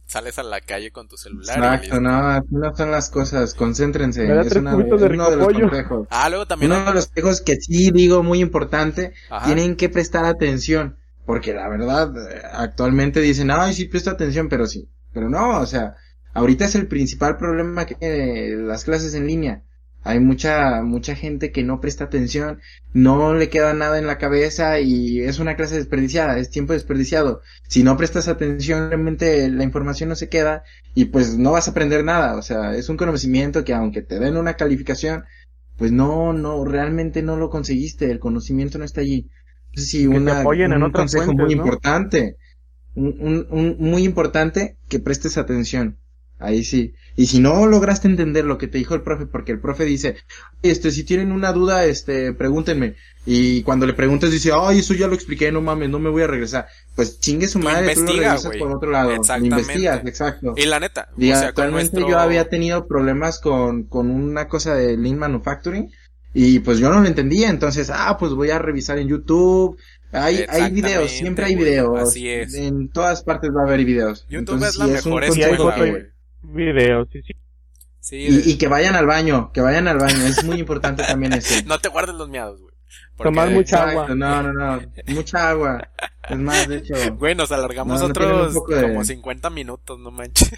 sales a la calle con tu celular. Exacto, no, así no son las cosas, concéntrense. Me da Es, tres una, cubitos de es uno de los ricopollo. consejos. Ah, luego también... Uno de los consejos que sí digo muy importante, Ajá. tienen que prestar atención, porque la verdad, eh, actualmente dicen, ay, sí presta atención, pero sí, pero no, o sea, ahorita es el principal problema que eh, las clases en línea. Hay mucha, mucha gente que no presta atención, no le queda nada en la cabeza y es una clase desperdiciada, es tiempo desperdiciado. Si no prestas atención, realmente la información no se queda y pues no vas a aprender nada. O sea, es un conocimiento que aunque te den una calificación, pues no, no, realmente no lo conseguiste, el conocimiento no está allí. Entonces sí, Que te una, apoyen en un otras consejo fuentes, muy ¿no? importante, un, un, un, muy importante que prestes atención. Ahí sí. Y si no lograste entender lo que te dijo el profe, porque el profe dice, este, si tienen una duda, este, pregúntenme. Y cuando le preguntas dice, ay, eso ya lo expliqué, no mames, no me voy a regresar. Pues chingue su Tú madre, tú lo investiga, regresas güey. por otro lado. Exactamente. Investigas, exacto. Y la neta, Y o sea, con actualmente nuestro... yo había tenido problemas con, con una cosa de Lean Manufacturing. Y pues yo no lo entendía, entonces, ah, pues voy a revisar en YouTube. Hay, hay videos, siempre hay güey, videos. así es. En todas partes va a haber videos. YouTube Entonces, es la sí, mejor un escuela, consejo que- güey. Videos, sí, sí. Sí, Y, y que vayan al baño, que vayan al baño, es muy importante también eso. no te guardes los miados, güey. Porque- Tomar mucha Exacto, agua. no, no, no, mucha agua. Es más, de hecho, Güey, nos alargamos No, no tienen otros un poco de- como cincuenta minutos, no manches.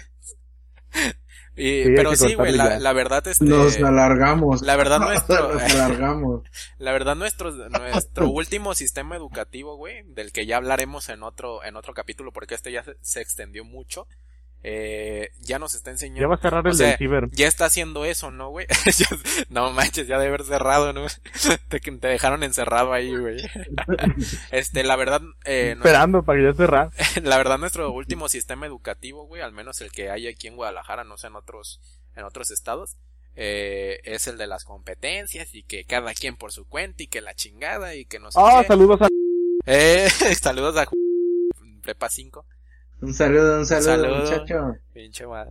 Y, Sí, hay pero que sí, güey, cortarle la, ya. la verdad este, nos alargamos. la verdad nuestro, Nos alargamos. la verdad nuestro, nuestro último sistema educativo, güey, del que ya hablaremos en otro, en otro capítulo, porque este ya se, se extendió mucho, eh, ya nos está enseñando. Ya va a cerrar el O sea, del ciber. ya está haciendo eso, ¿no, güey? Ya- no manches, ya debe haber cerrado, ¿no? Te, te dejaron encerrado ahí, güey. Este, la verdad, eh, no- Esperando para que ya cerrar. la verdad nuestro último sistema educativo, güey, al menos el que hay aquí en Guadalajara, no sé en otros, en otros estados, eh, es el de las competencias y que cada quien por su cuenta y que la chingada y que no sé Ah, qué. saludos a... Eh, saludos a Prepa cinco, Un saludo, un saludo, Saludo. muchacho. pinche madre.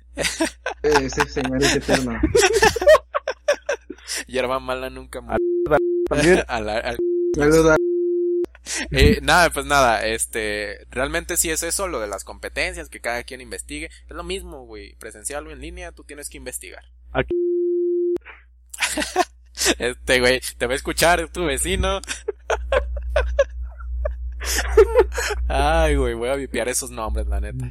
Ese señor es eterno. Hierba mala nunca muere. También. A la- al- Saludo a... Eh, nada, pues nada, este, realmente sí es eso, lo de las competencias, que cada quien investigue, es lo mismo, güey, presencial o en línea, tú tienes que investigar. Aquí. Este, güey, te va a escuchar, es tu vecino. Ay, güey, voy a vipiar esos nombres, la neta.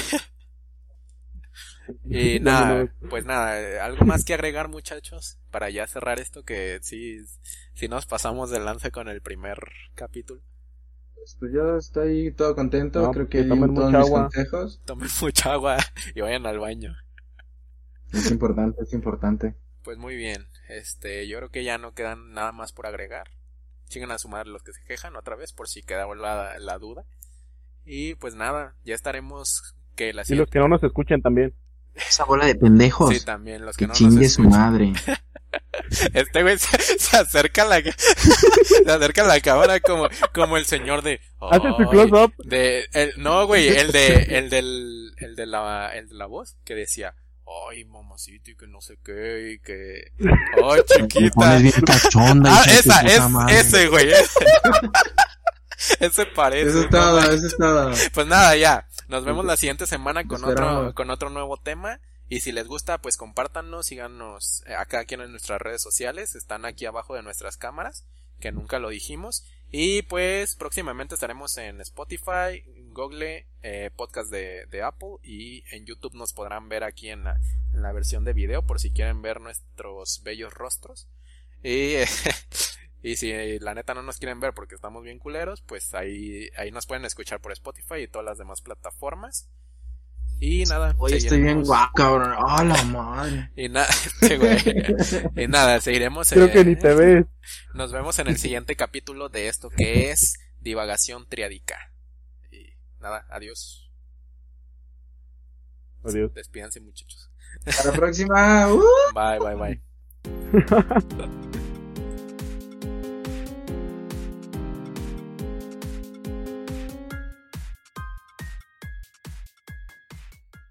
Y No, nada, no, no. pues nada, eh, algo más que agregar, muchachos, para ya cerrar esto, que sí, sí nos pasamos de lance con el primer capítulo. Pues yo estoy todo contento, No, creo pues que que di tomen todos mucha mis agua. consejos. Tomen mucha agua y vayan al baño. Es importante, es importante. Pues muy bien, este, yo creo que ya no quedan nada más por agregar. Chingan a su madre los que se quejan otra vez, por si queda la, la duda. Y pues nada, ya estaremos que la Y los que no nos escuchen también. Esa bola de pendejos. Sí, también, los que que no nos chingue su escuchan. madre. Este güey se, se acerca a la se acerca a la cámara como, como el señor de Hace su "Ay", close-up. de el, no güey, el de el del el de la el de la voz que decía, "Ay, mamacita, y que no sé qué, y que ay, Te chiquita." pones bien cachonda. Ah, hija de tu esa puta es madre. ese güey. Ese, ese parece. Eso es no todo, manches. eso es todo. Pues nada, ya. Nos vemos la siguiente semana con otro, Esperamos. con otro nuevo tema. Y si les gusta, pues compártanos, síganos eh, acá aquí en nuestras redes sociales. Están aquí abajo de nuestras cámaras, que nunca lo dijimos. Y pues próximamente estaremos en Spotify, Google, eh, podcast de, de Apple. Y en YouTube nos podrán ver aquí en la, en la versión de video, por si quieren ver nuestros bellos rostros. Y, y si la neta no nos quieren ver porque estamos bien culeros, pues ahí, ahí nos pueden escuchar por Spotify y todas las demás plataformas. Y nada, Oye, estoy bien seguiremos- guapo, cabrón. ¡Ah, la madre! Y nada, sí, güey. Y nada, seguiremos. Creo eh, que ni te ves. Nos vemos en el siguiente capítulo de esto que es divagación triádica. Y nada, adiós. Adiós. Despídanse, muchachos. Hasta la próxima. ¡Uh! Bye, bye, bye.